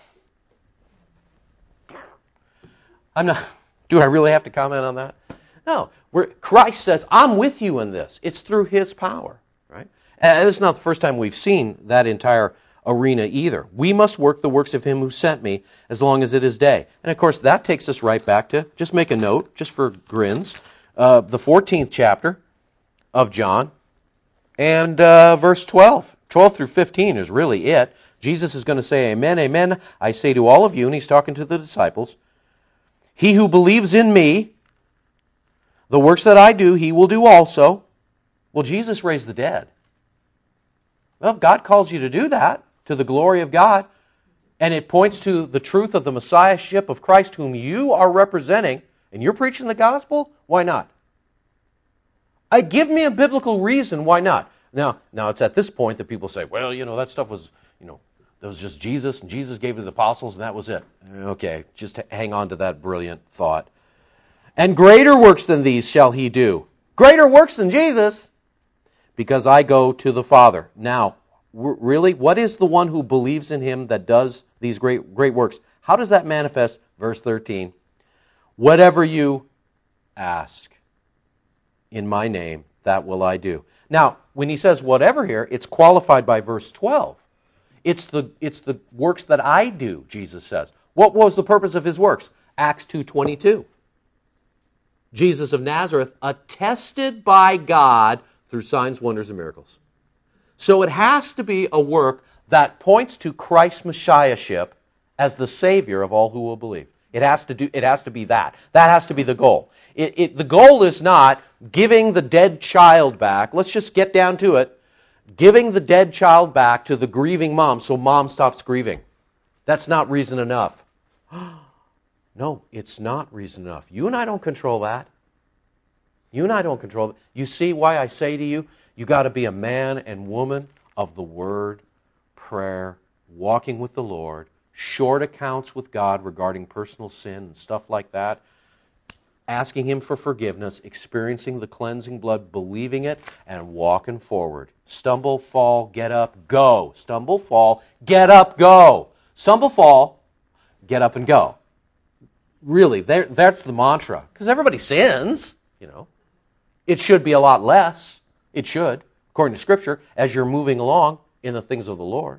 I'm not, do I really have to comment on that? No. We're, Christ says, I'm with you in this. It's through His power, right? And this is not the first time we've seen that entire arena either. We must work the works of Him who sent me as long as it is day. And of course, that takes us right back to, just make a note, just for grins, uh, the fourteenth chapter of John, and uh, verse twelve. twelve through fifteen is really it. Jesus is going to say, amen, amen, I say to all of you, and He's talking to the disciples, he who believes in me, the works that I do, he will do also. Well, Jesus raised the dead. Well, if God calls you to do that, to the glory of God, and it points to the truth of the Messiahship of Christ whom you are representing, and you're preaching the gospel, why not? I give me a biblical reason why not. Now, now it's at this point that people say, well, you know, that stuff was, you know, that was just Jesus, and Jesus gave it to the apostles, and that was it. Okay, just hang on to that brilliant thought. And greater works than these shall he do. Greater works than Jesus, because I go to the Father. Now, really, what is the one who believes in Him that does these great great works? How does that manifest? Verse thirteen. Whatever you ask in my name, that will I do. Now, when he says whatever here, it's qualified by verse twelve. It's the it's the works that I do, Jesus says. What was the purpose of His works? Acts two twenty-two. Jesus of Nazareth, attested by God through signs, wonders, and miracles. So it has to be a work that points to Christ's Messiahship as the Savior of all who will believe. It has to do. It has to be that. That has to be the goal. It, it, the goal is not giving the dead child back. Let's just get down to it. Giving the dead child back to the grieving mom so mom stops grieving. That's not reason enough. No, it's not reason enough. You and I don't control that. You and I don't control it. You see why I say to you, you got to be a man and woman of the Word, prayer, walking with the Lord, short accounts with God regarding personal sin and stuff like that, asking Him for forgiveness, experiencing the cleansing blood, believing it, and walking forward. Stumble, fall, get up, go. Stumble, fall, get up, go. Stumble, fall, get up and go. Really, that's the mantra. Because everybody sins, you know. It should be a lot less. It should, according to Scripture, as you're moving along in the things of the Lord.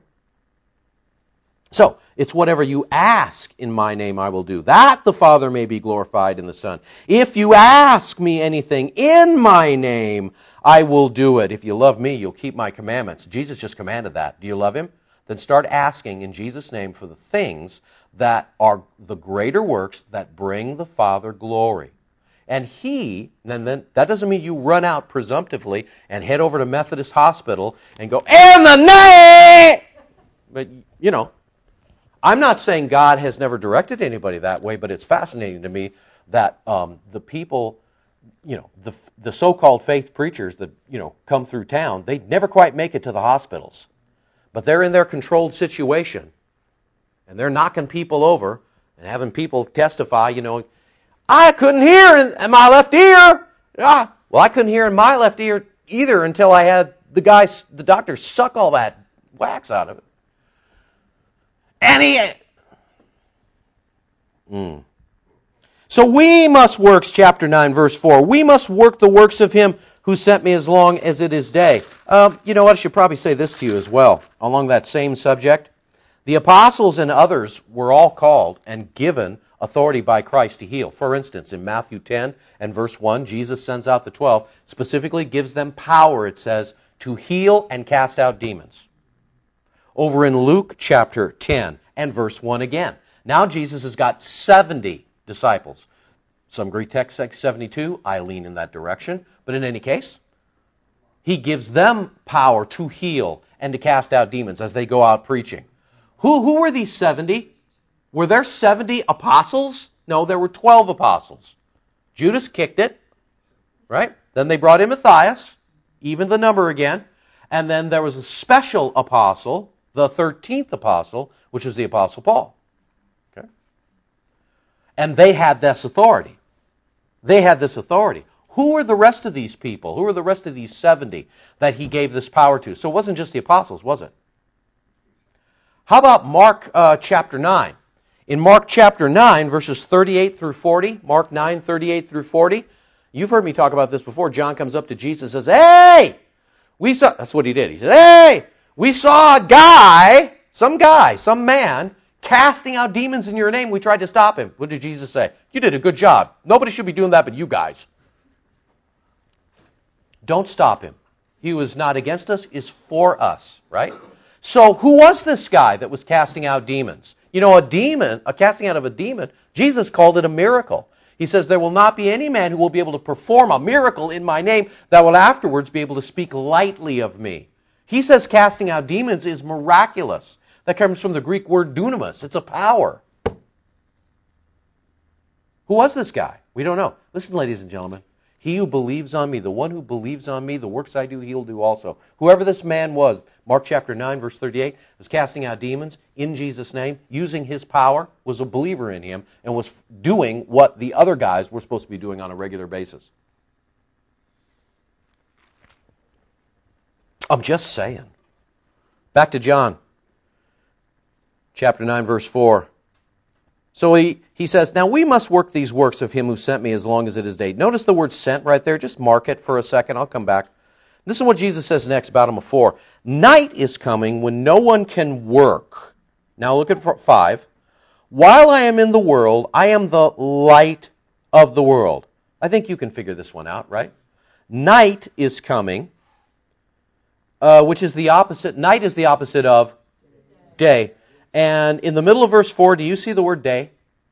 So, it's whatever you ask in my name I will do, that the Father may be glorified in the Son. If you ask me anything in my name, I will do it. If you love me, you'll keep my commandments. Jesus just commanded that. Do you love Him? Then start asking in Jesus' name for the things that are the greater works that bring the Father glory. And He, and then that doesn't mean you run out presumptively and head over to Methodist Hospital and go, in the name! But, you know, I'm not saying God has never directed anybody that way, but it's fascinating to me that um, the people, you know, the the so-called faith preachers that, you know, come through town, they never quite make it to the hospitals. But they're in their controlled situation, and they're knocking people over and having people testify, you know, I couldn't hear in my left ear. Ah, well, I couldn't hear in my left ear either until I had the guy, the doctor, suck all that wax out of it. And he... Mm. So we must works, chapter nine, verse four. We must work the works of Him who sent me as long as it is day. Um, you know what? I should probably say this to you as well, along that same subject. The apostles and others were all called and given authority by Christ to heal. For instance, in Matthew ten and verse one, Jesus sends out the twelve, specifically gives them power, it says, to heal and cast out demons. Over in Luke chapter ten and verse one again. Now Jesus has got seventy disciples. Some Greek texts say seventy-two. I lean in that direction. But in any case, He gives them power to heal and to cast out demons as they go out preaching. Who, who were these seventy? Were there seventy apostles? No, there were twelve apostles. Judas kicked it, right? Then they brought in Matthias, even the number again. And then there was a special apostle, the thirteenth apostle, which was the Apostle Paul. Okay? And they had this authority. They had this authority. Who were the rest of these people? Who were the rest of these seventy that He gave this power to? So it wasn't just the apostles, was it? How about Mark uh, chapter nine? In Mark chapter nine, verses thirty-eight through forty, Mark nine, thirty-eight through forty, you've heard me talk about this before. John comes up to Jesus and says, hey, we saw, that's what he did. He said, hey, we saw a guy, some guy, some man, casting out demons in your name. We tried to stop him. What did Jesus say? You did a good job. Nobody should be doing that but you guys. Don't stop him. He was not against us, is for us, right? So who was this guy that was casting out demons? You know, a demon, a casting out of a demon, Jesus called it a miracle. He says, there will not be any man who will be able to perform a miracle in my name that will afterwards be able to speak lightly of me. He says casting out demons is miraculous. That comes from the Greek word dunamis. It's a power. Who was this guy? We don't know. Listen, ladies and gentlemen. He who believes on me, the one who believes on me, the works I do, he'll do also. Whoever this man was, Mark chapter nine, verse thirty-eight, was casting out demons in Jesus' name, using his power, was a believer in him, and was doing what the other guys were supposed to be doing on a regular basis. I'm just saying. Back to John, chapter nine, verse four. So he, he says, now we must work these works of him who sent me as long as it is day. Notice the word sent right there. Just mark it for a second. I'll come back. This is what Jesus says next about him before. Night is coming when no one can work. Now look at five. While I am in the world, I am the light of the world. I think you can figure this one out, right? Night is coming, uh, which is the opposite. Night is the opposite of day. And in the middle of verse four, do you see the word day?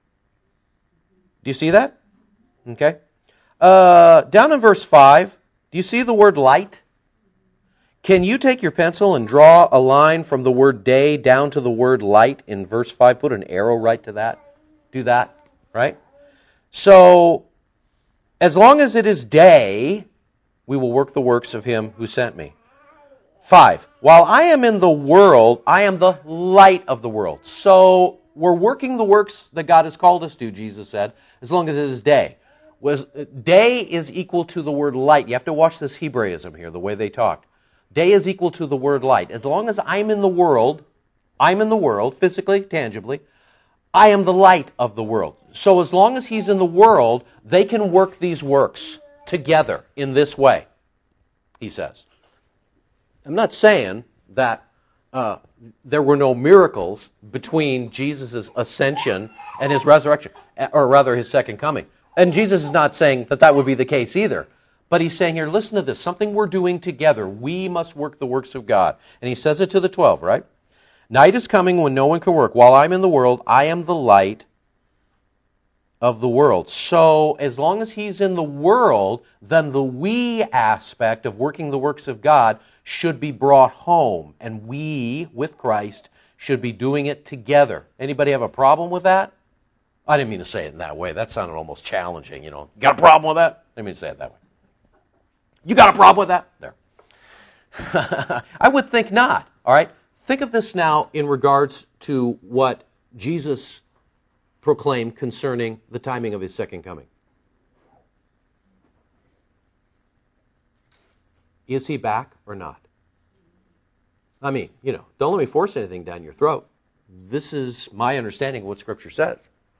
Do you see that? Okay. Uh, down in verse five, do you see the word light? Can you take your pencil and draw a line from the word day down to the word light in verse five? Put an arrow right to that. Do that, right? So, as long as it is day, we will work the works of him who sent me. Five, while I am in the world, I am the light of the world. So we're working the works that God has called us to, Jesus said, as long as it is day. Was, day is equal to the word light. You have to watch this Hebraism here, the way they talked. Day is equal to the word light. As long as I'm in the world, I'm in the world, physically, tangibly, I am the light of the world. So as long as he's in the world, they can work these works together in this way, he says. I'm not saying that uh, there were no miracles between Jesus' ascension and his resurrection, or rather his second coming. And Jesus is not saying that that would be the case either. But he's saying here, listen to this, something we're doing together. We must work the works of God. And he says it to the twelve, right? Night is coming when no one can work. While I'm in the world, I am the light of the world. So as long as he's in the world, then the we aspect of working the works of God should be brought home. And we, with Christ, should be doing it together. Anybody have a problem with that? I didn't mean to say it in that way. That sounded almost challenging, you know. Got a problem with that? I didn't mean to say it that way. You got a problem with that? There. I would think not. All right? Think of this now in regards to what Jesus proclaimed concerning the timing of his second coming. Is he back or not? I mean, you know, don't let me force anything down your throat. This is my understanding of what Scripture says.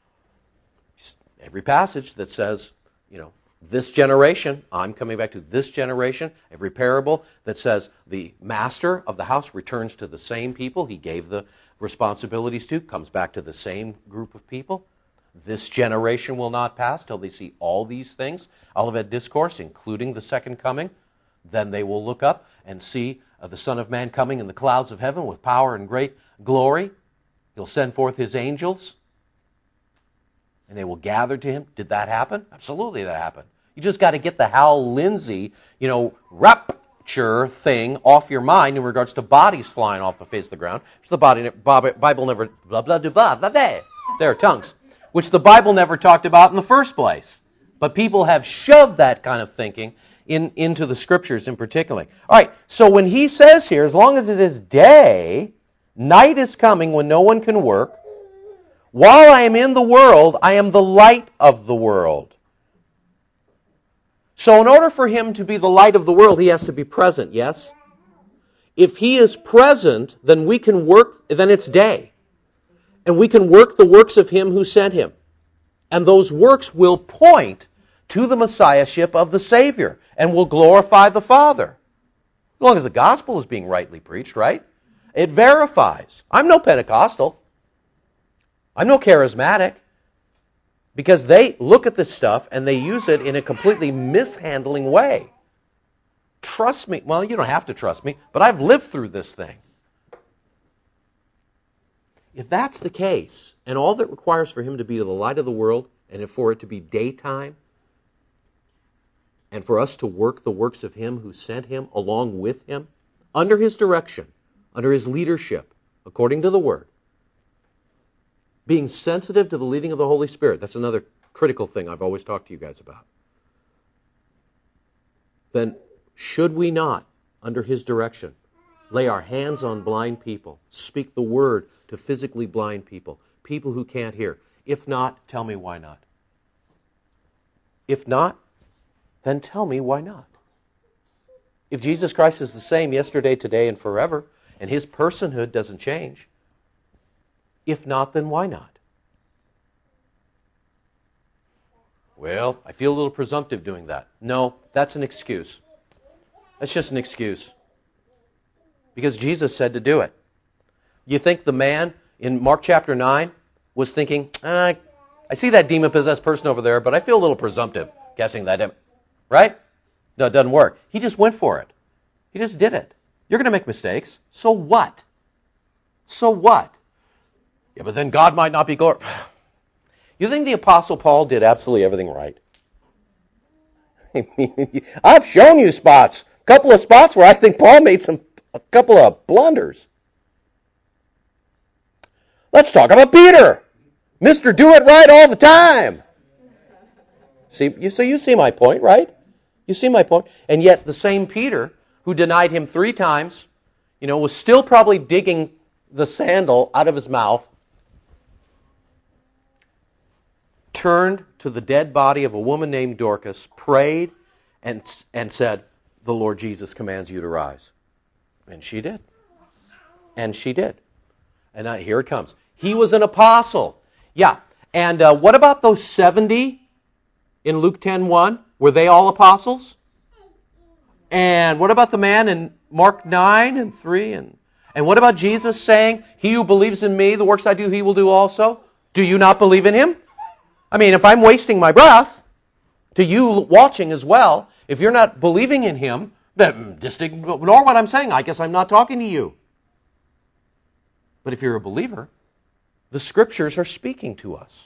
Every passage that says, you know, this generation, I'm coming back to this generation, every parable that says the master of the house returns to the same people he gave the responsibilities to, comes back to the same group of people. This generation will not pass till they see all these things. Olivet Discourse, including the second coming. Then they will look up and see uh, the Son of Man coming in the clouds of heaven with power and great glory. He'll send forth his angels, and they will gather to him. Did that happen? Absolutely that happened. You just got to get the Hal Lindsey, you know, rapture thing off your mind in regards to bodies flying off the face of the ground, which the body, Bible never, blah, blah, blah, blah, blah, blah, there, tongues, which the Bible never talked about in the first place. But people have shoved that kind of thinking in, into the Scriptures in particular. All right, so when he says here, as long as it is day, night is coming when no one can work. While I am in the world, I am the light of the world. So in order for him to be the light of the world, he has to be present, yes? If He is present, then we can work, then it's day. And we can work the works of Him who sent Him. And those works will point to the Messiahship of the Savior and will glorify the Father. As long as the gospel is being rightly preached, right? It verifies. I'm no Pentecostal. I'm no charismatic. Because they look at this stuff and they use it in a completely mishandling way. Trust me. Well, you don't have to trust me, but I've lived through this thing. If that's the case, and all that requires for Him to be the light of the world, and for it to be daytime, and for us to work the works of Him who sent Him along with Him, under His direction, under His leadership, according to the Word, being sensitive to the leading of the Holy Spirit. That's another critical thing I've always talked to you guys about. Then should we not, under His direction, lay our hands on blind people, speak the Word to physically blind people, people who can't hear? If not, tell me why not. If not, then tell me why not. If Jesus Christ is the same yesterday, today, and forever, and His personhood doesn't change, if not, then why not? Well, I feel a little presumptive doing that. No, that's an excuse. That's just an excuse. Because Jesus said to do it. You think the man in Mark chapter nine was thinking, ah, I see that demon-possessed person over there, but I feel a little presumptive guessing that him. Right? No, it doesn't work. He just went for it. He just did it. You're going to make mistakes. So what? So what? Yeah, but then God might not be glorified. You think the Apostle Paul did absolutely everything right? I've shown you spots. A couple of spots where I think Paul made some a couple of blunders. Let's talk about Peter. Mister Do It Right all the time. See, you, so you see my point, right? You see my point? And yet the same Peter who denied Him three times, you know, was still probably digging the sandal out of his mouth, turned to the dead body of a woman named Dorcas, prayed, and, and said, the Lord Jesus commands you to rise. And she did. And she did. And now, here it comes. He was an apostle. Yeah. And uh, what about those seventy in Luke ten one? Were they all apostles? And what about the man in Mark nine and three? And, and what about Jesus saying, he who believes in me, the works I do, he will do also? Do you not believe in Him? I mean, if I'm wasting my breath, to you watching as well, if you're not believing in Him, then just ignore what I'm saying. I guess I'm not talking to you. But if you're a believer, the Scriptures are speaking to us.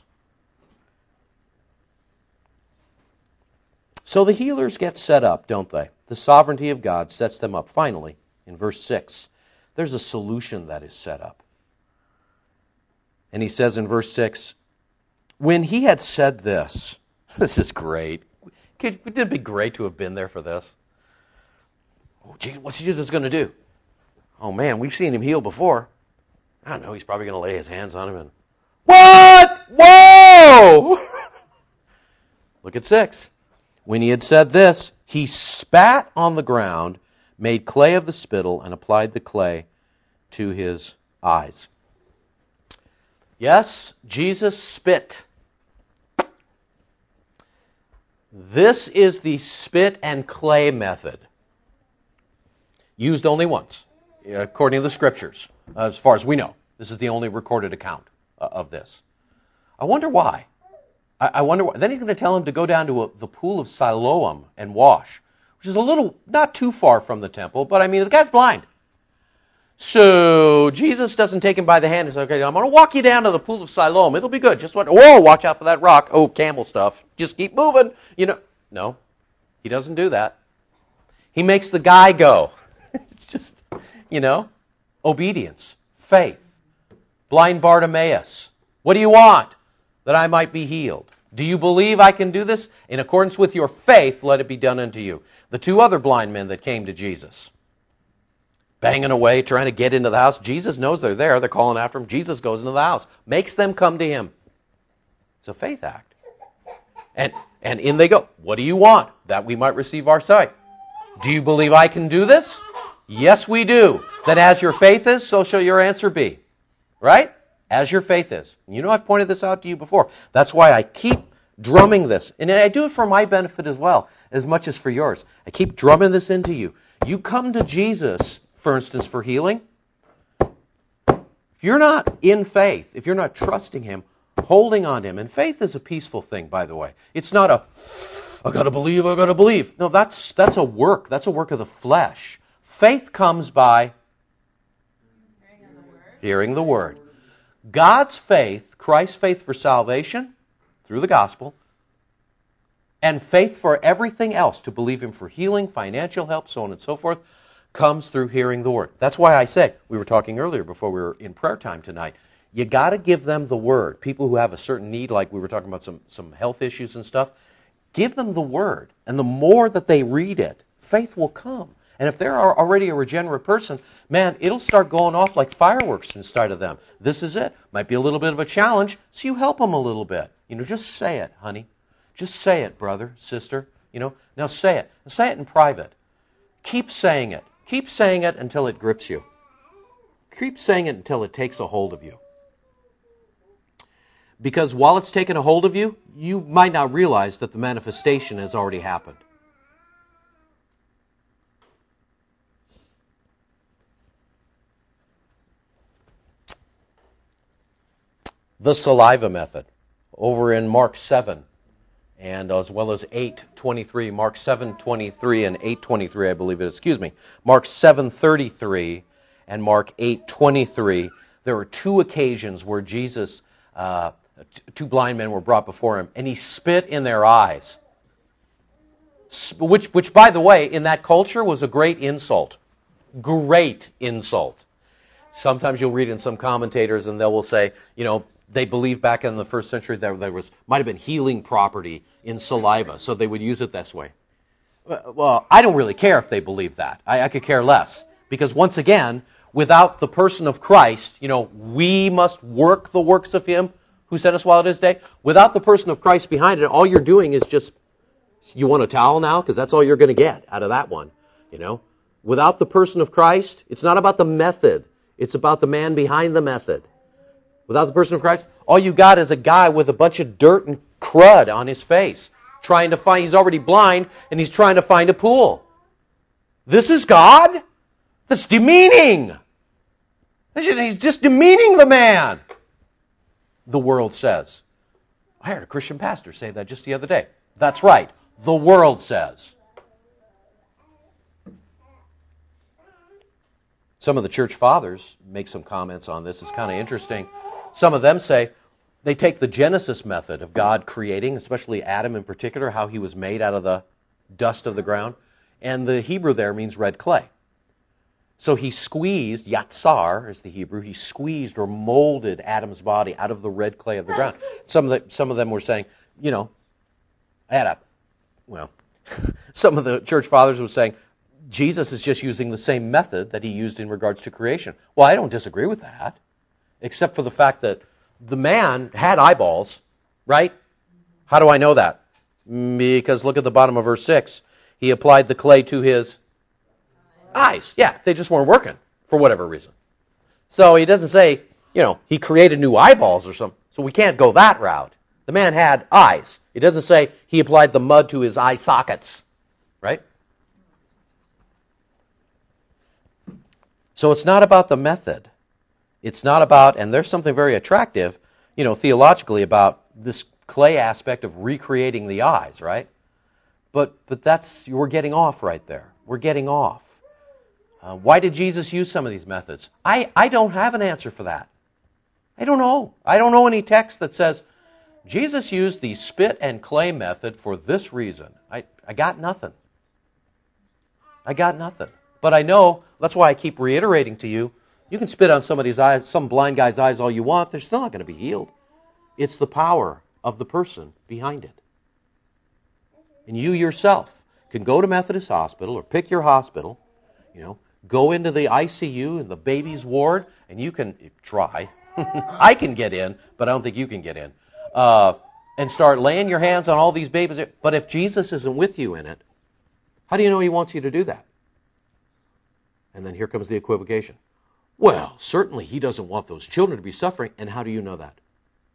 So the healers get set up, don't they? The sovereignty of God sets them up. Finally, in verse six, there's a solution that is set up. And he says in verse six, when he had said this, this is great. Wouldn't it be great to have been there for this? Oh, gee, what's Jesus going to do? Oh man, we've seen Him heal before. I don't know, He's probably going to lay His hands on him and, what? Whoa! Look at six. When he had said this, he spat on the ground, made clay of the spittle, and applied the clay to his eyes. Yes, Jesus spit. This is the spit and clay method. Used only once, according to the Scriptures, as far as we know. This is the only recorded account of this. I wonder why. I wonder why. Then he's going to tell him to go down to a, the pool of Siloam and wash, which is a little, not too far from the temple, but I mean, the guy's blind. So Jesus doesn't take him by the hand and says, okay, I'm going to walk you down to the pool of Siloam. It'll be good. Just what? Whoa, watch out for that rock. Oh, camel stuff. Just keep moving. You know, no, he doesn't do that. He makes the guy go. It's just, you know, obedience, faith. Blind Bartimaeus, what do you want? That I might be healed. Do you believe I can do this? In accordance with your faith, let it be done unto you. The two other blind men that came to Jesus, banging away, trying to get into the house. Jesus knows they're there. They're calling after him. Jesus goes into the house, makes them come to him. It's a faith act. And, and in they go. What do you want? That we might receive our sight. Do you believe I can do this? Yes, we do. Then as your faith is, so shall your answer be. Right? As your faith is. You know, I've pointed this out to you before. That's why I keep drumming this. And I do it for my benefit as well, as much as for yours. I keep drumming this into you. You come to Jesus, for instance, for healing. If you're not in faith, if you're not trusting Him, holding on to Him, and faith is a peaceful thing, by the way. It's not a, I gotta believe, I gotta believe. No, that's that's a work. That's a work of the flesh. Faith comes by hearing the Word. Hearing the Word. God's faith, Christ's faith for salvation through the gospel, and faith for everything else, to believe Him for healing, financial help, so on and so forth, comes through hearing the Word. That's why I say, we were talking earlier before we were in prayer time tonight, you got to give them the Word. People who have a certain need, like we were talking about some, some health issues and stuff, give them the Word. And the more that they read it, faith will come. And if they're already a regenerate person, man, it'll start going off like fireworks inside of them. This is it. Might be a little bit of a challenge, so you help them a little bit. You know, just say it, honey. Just say it, brother, sister. You know, now say it. Say it in private. Keep saying it. Keep saying it until it grips you. Keep saying it until it takes a hold of you. Because while it's taken a hold of you, you might not realize that the manifestation has already happened. The saliva method, over in Mark seven, and as well as eight twenty-three, Mark seven twenty-three and eight twenty-three, I believe it is, excuse me, Mark seven thirty-three and Mark eight twenty-three, there are two occasions where Jesus, uh, t- two blind men were brought before Him, and He spit in their eyes, which, which, by the way, in that culture was a great insult. Great insult. Sometimes you'll read in some commentators and they will say, you know, they believed back in the first century that there was might have been healing property in saliva, so they would use it this way. Well, I don't really care if they believe that. I, I could care less. Because once again, without the person of Christ, you know, we must work the works of Him who sent us while it is day. Without the person of Christ behind it, all you're doing is just, you want a towel now? Because that's all you're going to get out of that one, you know. Without the person of Christ, it's not about the method. It's about the man behind the method. Without the person of Christ, all you got is a guy with a bunch of dirt and crud on his face, trying to find, he's already blind, and he's trying to find a pool. This is God? That's demeaning. He's just demeaning the man, the world says. I heard a Christian pastor say that just the other day. That's right. The world says. Some of the church fathers make some comments on this. It's kind of interesting. Some of them say they take the Genesis method of God creating, especially Adam in particular, how he was made out of the dust of the ground. And the Hebrew there means red clay. So he squeezed, yatsar is the Hebrew, he squeezed or molded Adam's body out of the red clay of the ground. Some of the, some of them were saying, you know, Adam, well, some of the church fathers were saying, Jesus is just using the same method that He used in regards to creation. Well, I don't disagree with that, except for the fact that the man had eyeballs, right? How do I know that? Because look at the bottom of verse six. He applied the clay to his eyes. Yeah, they just weren't working for whatever reason. So He doesn't say, you know, He created new eyeballs or something. So we can't go that route. The man had eyes. It doesn't say He applied the mud to his eye sockets, right? So it's not about the method. It's not about, and there's something very attractive, you know, theologically about this clay aspect of recreating the eyes, right? But but that's, we're getting off right there. We're getting off. Uh, why did Jesus use some of these methods? I, I don't have an answer for that. I don't know. I don't know any text that says, Jesus used the spit and clay method for this reason. I, I got nothing. I got nothing. But I know, that's why I keep reiterating to you, you can spit on somebody's eyes, some blind guy's eyes all you want, they're still not going to be healed. It's the power of the person behind it. And you yourself can go to Methodist Hospital or pick your hospital, you know, go into the I C U in the baby's ward, and you can try. I can get in, but I don't think you can get in. Uh, and start laying your hands on all these babies. But if Jesus isn't with you in it, how do you know He wants you to do that? And then here comes the equivocation. Well, certainly he doesn't want those children to be suffering. And how do you know that?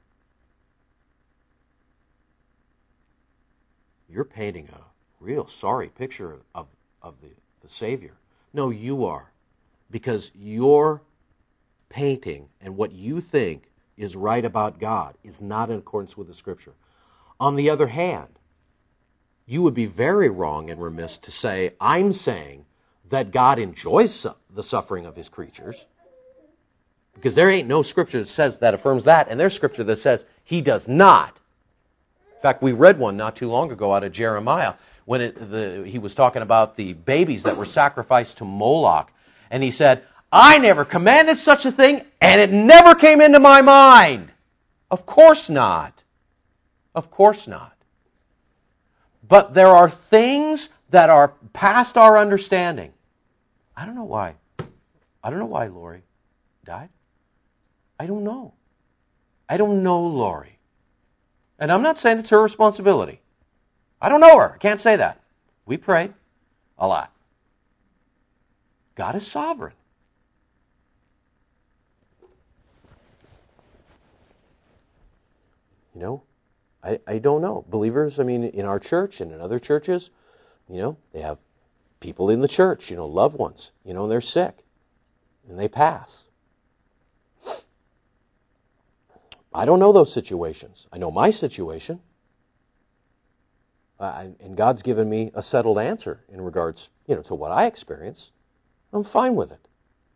You're painting a real sorry picture of, of the, the Savior. No, you are. Because your painting and what you think is right about God is not in accordance with the Scripture. On the other hand, you would be very wrong and remiss to say, I'm saying that God enjoys su- the suffering of his creatures. Because there ain't no Scripture that says that affirms that, and there's Scripture that says he does not. In fact, we read one not too long ago out of Jeremiah when it, the, he was talking about the babies that were sacrificed to Moloch. And he said, I never commanded such a thing, and it never came into my mind. Of course not. Of course not. But there are things that are past our understanding. I don't know why. I don't know why Lori died. I don't know. I don't know Lori. And I'm not saying it's her responsibility. I don't know her. I can't say that. We prayed a lot. God is sovereign. You know, I, I don't know. Believers, I mean, in our church and in other churches, you know, they have people in the church, you know, loved ones, you know, and they're sick. And they pass. I don't know those situations. I know my situation. Uh, and God's given me a settled answer in regards, you know, to what I experience. I'm fine with it.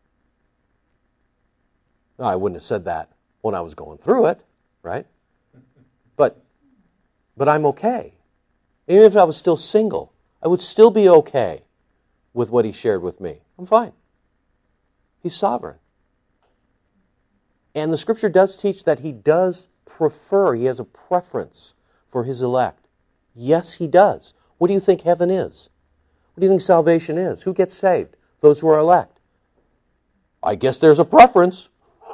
Now, I wouldn't have said that when I was going through it, right? But, but I'm okay. Even if I was still single, I would still be okay with what he shared with me. I'm fine. He's sovereign. And the Scripture does teach that he does prefer, he has a preference for his elect. Yes, he does. What do you think heaven is? What do you think salvation is? Who gets saved? Those who are elect. I guess there's a preference.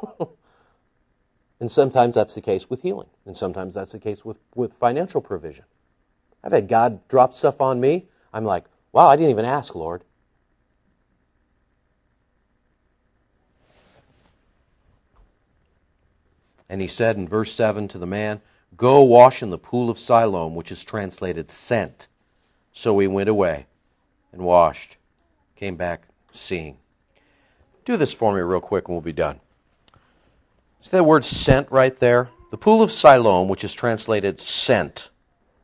And sometimes that's the case with healing. And sometimes that's the case with, with financial provision. I've had God drop stuff on me. I'm like, wow, I didn't even ask, Lord. And he said in verse seven to the man, go wash in the pool of Siloam, which is translated sent. So he went away and washed, came back seeing. Do this for me real quick and we'll be done. See that word sent right there? The pool of Siloam, which is translated sent.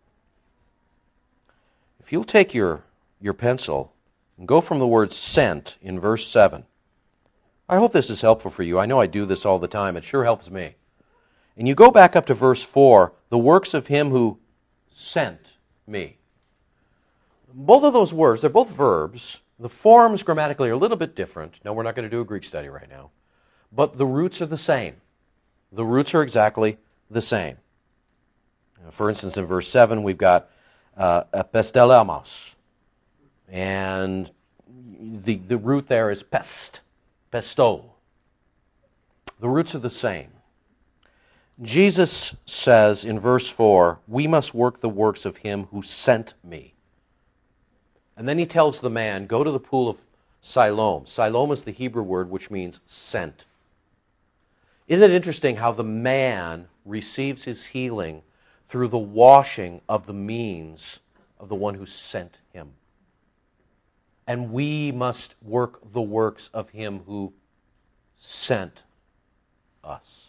If you'll take your, your pencil and go from the word sent in verse seven. I hope this is helpful for you. I know I do this all the time. It sure helps me. And you go back up to verse four, the works of him who sent me. Both of those words, they're both verbs. The forms grammatically are a little bit different. No, we're not going to do a Greek study right now. But the roots are the same. The roots are exactly the same. For instance, in verse seven, we've got uh, epestelemos. And the, the root there is pest, pesto. The roots are the same. Jesus says in verse four, we must work the works of him who sent me. And then he tells the man, go to the pool of Siloam. Siloam is the Hebrew word which means sent. Isn't it interesting how the man receives his healing through the washing of the means of the one who sent him? And we must work the works of him who sent us.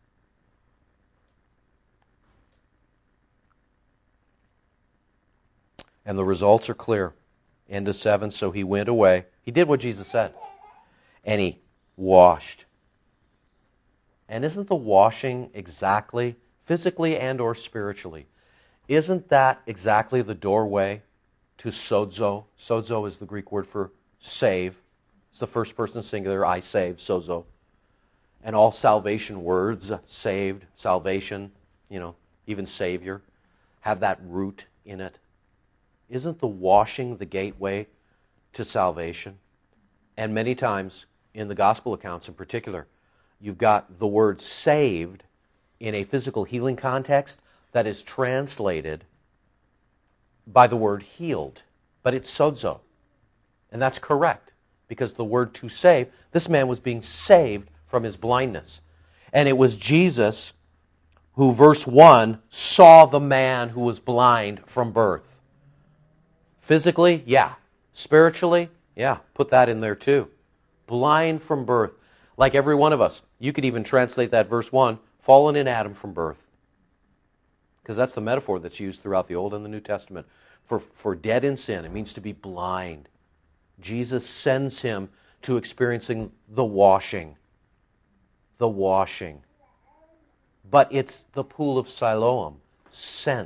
And the results are clear. End of seven, so he went away. He did what Jesus said. And he washed. And isn't the washing exactly, physically and or spiritually, isn't that exactly the doorway to sozo? Sozo is the Greek word for save. It's the first person singular, I save, sozo. And all salvation words, saved, salvation, you know, even Savior, have that root in it. Isn't the washing the gateway to salvation? And many times, in the gospel accounts in particular, you've got the word saved in a physical healing context that is translated by the word healed. But it's sozo. And that's correct, because the word to save, this man was being saved from his blindness. And it was Jesus who, verse one, saw the man who was blind from birth. Physically, yeah. Spiritually, yeah. Put that in there too. Blind from birth. Like every one of us. You could even translate that verse one, fallen in Adam from birth. Because that's the metaphor that's used throughout the Old and the New Testament. For, for dead in sin, it means to be blind. Jesus sends him to experiencing the washing. The washing. But it's the pool of Siloam, sent.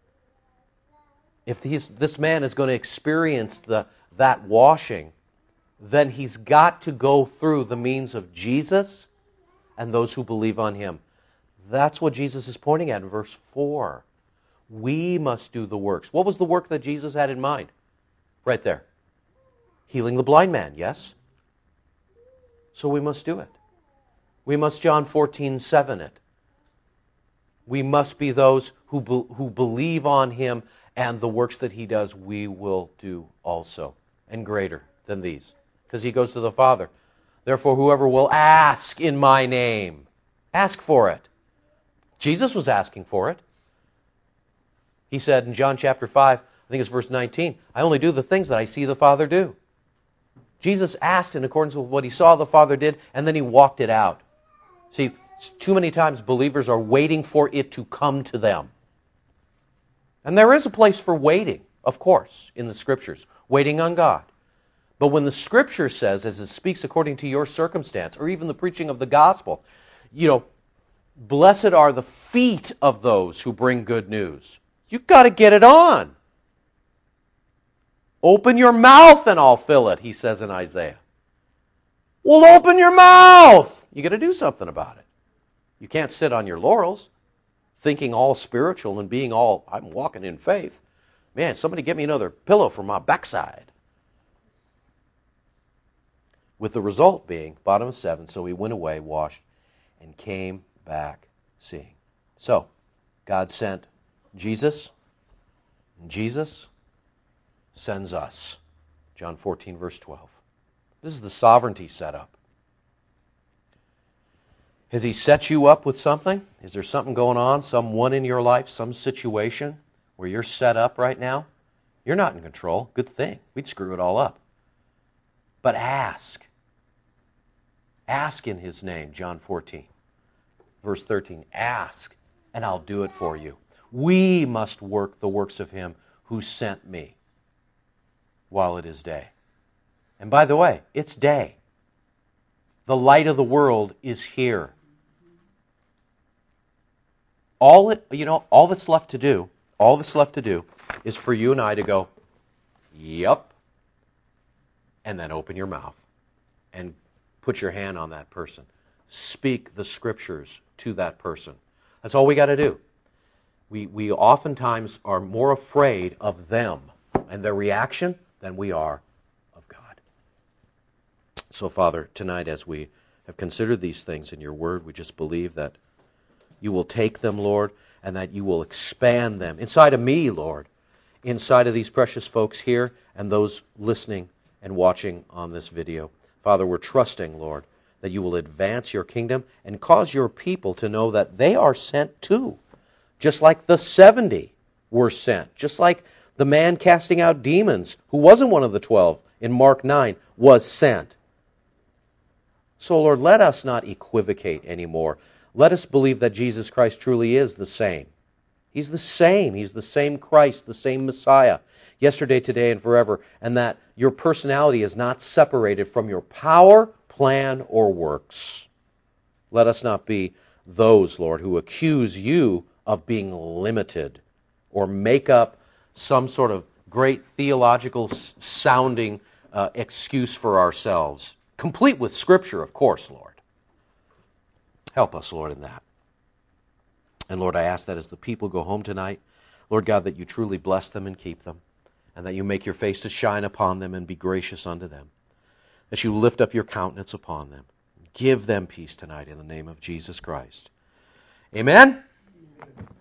If he's, this man is going to experience the, that washing, then he's got to go through the means of Jesus and those who believe on him. That's what Jesus is pointing at in verse four. We must do the works. What was the work that Jesus had in mind? Right there. Healing the blind man, yes? So we must do it. We must John fourteen seven it. We must be those who, be, who believe on him, and the works that he does we will do also, and greater than these. Because he goes to the Father. Therefore, whoever will ask in my name, ask for it. Jesus was asking for it. He said in John chapter five, I think it's verse nineteen, I only do the things that I see the Father do. Jesus asked in accordance with what he saw the Father did, and then he walked it out. See, too many times believers are waiting for it to come to them. And there is a place for waiting, of course, in the Scriptures, waiting on God. But when the Scripture says, as it speaks according to your circumstance, or even the preaching of the gospel, you know, blessed are the feet of those who bring good news. You've got to get it on. Open your mouth and I'll fill it, he says in Isaiah. Well, open your mouth. You got to do something about it. You can't sit on your laurels, thinking all spiritual and being all, I'm walking in faith. Man, somebody get me another pillow for my backside. With the result being, bottom of seven, so he went away, washed, and came back seeing. So, God sent Jesus, and Jesus sends us. John fourteen, verse twelve. This is the sovereignty setup. Has he set you up with something? Is there something going on, someone in your life, some situation where you're set up right now? You're not in control. Good thing. We'd screw it all up. But ask. Ask in his name, John fourteen, verse thirteen. Ask, and I'll do it for you. We must work the works of him who sent me while it is day. And by the way, it's day. The light of the world is here. All it, you know, all that's left to do, all that's left to do is for you and I to go, yep, and then open your mouth and put your hand on that person. Speak the Scriptures to that person. That's all we got to do. We, we oftentimes are more afraid of them and their reaction than we are of God. So, Father, tonight as we have considered these things in your word, we just believe that you will take them, Lord, and that you will expand them inside of me, Lord, inside of these precious folks here and those listening and watching on this video. Father, we're trusting, Lord, that you will advance your kingdom and cause your people to know that they are sent too. Just like the seventy were sent. Just like the man casting out demons, who wasn't one of the twelve, in Mark nine, was sent. So, Lord, let us not equivocate anymore. Let us believe that Jesus Christ truly is the same. He's the same. He's the same Christ, the same Messiah, yesterday, today, and forever, and that your personality is not separated from your power, plan, or works. Let us not be those, Lord, who accuse you of being limited or make up some sort of great theological sounding uh, excuse for ourselves, complete with Scripture, of course, Lord. Help us, Lord, in that. And Lord, I ask that as the people go home tonight, Lord God, that you truly bless them and keep them, and that you make your face to shine upon them and be gracious unto them, that you lift up your countenance upon them. Give them peace tonight in the name of Jesus Christ. Amen?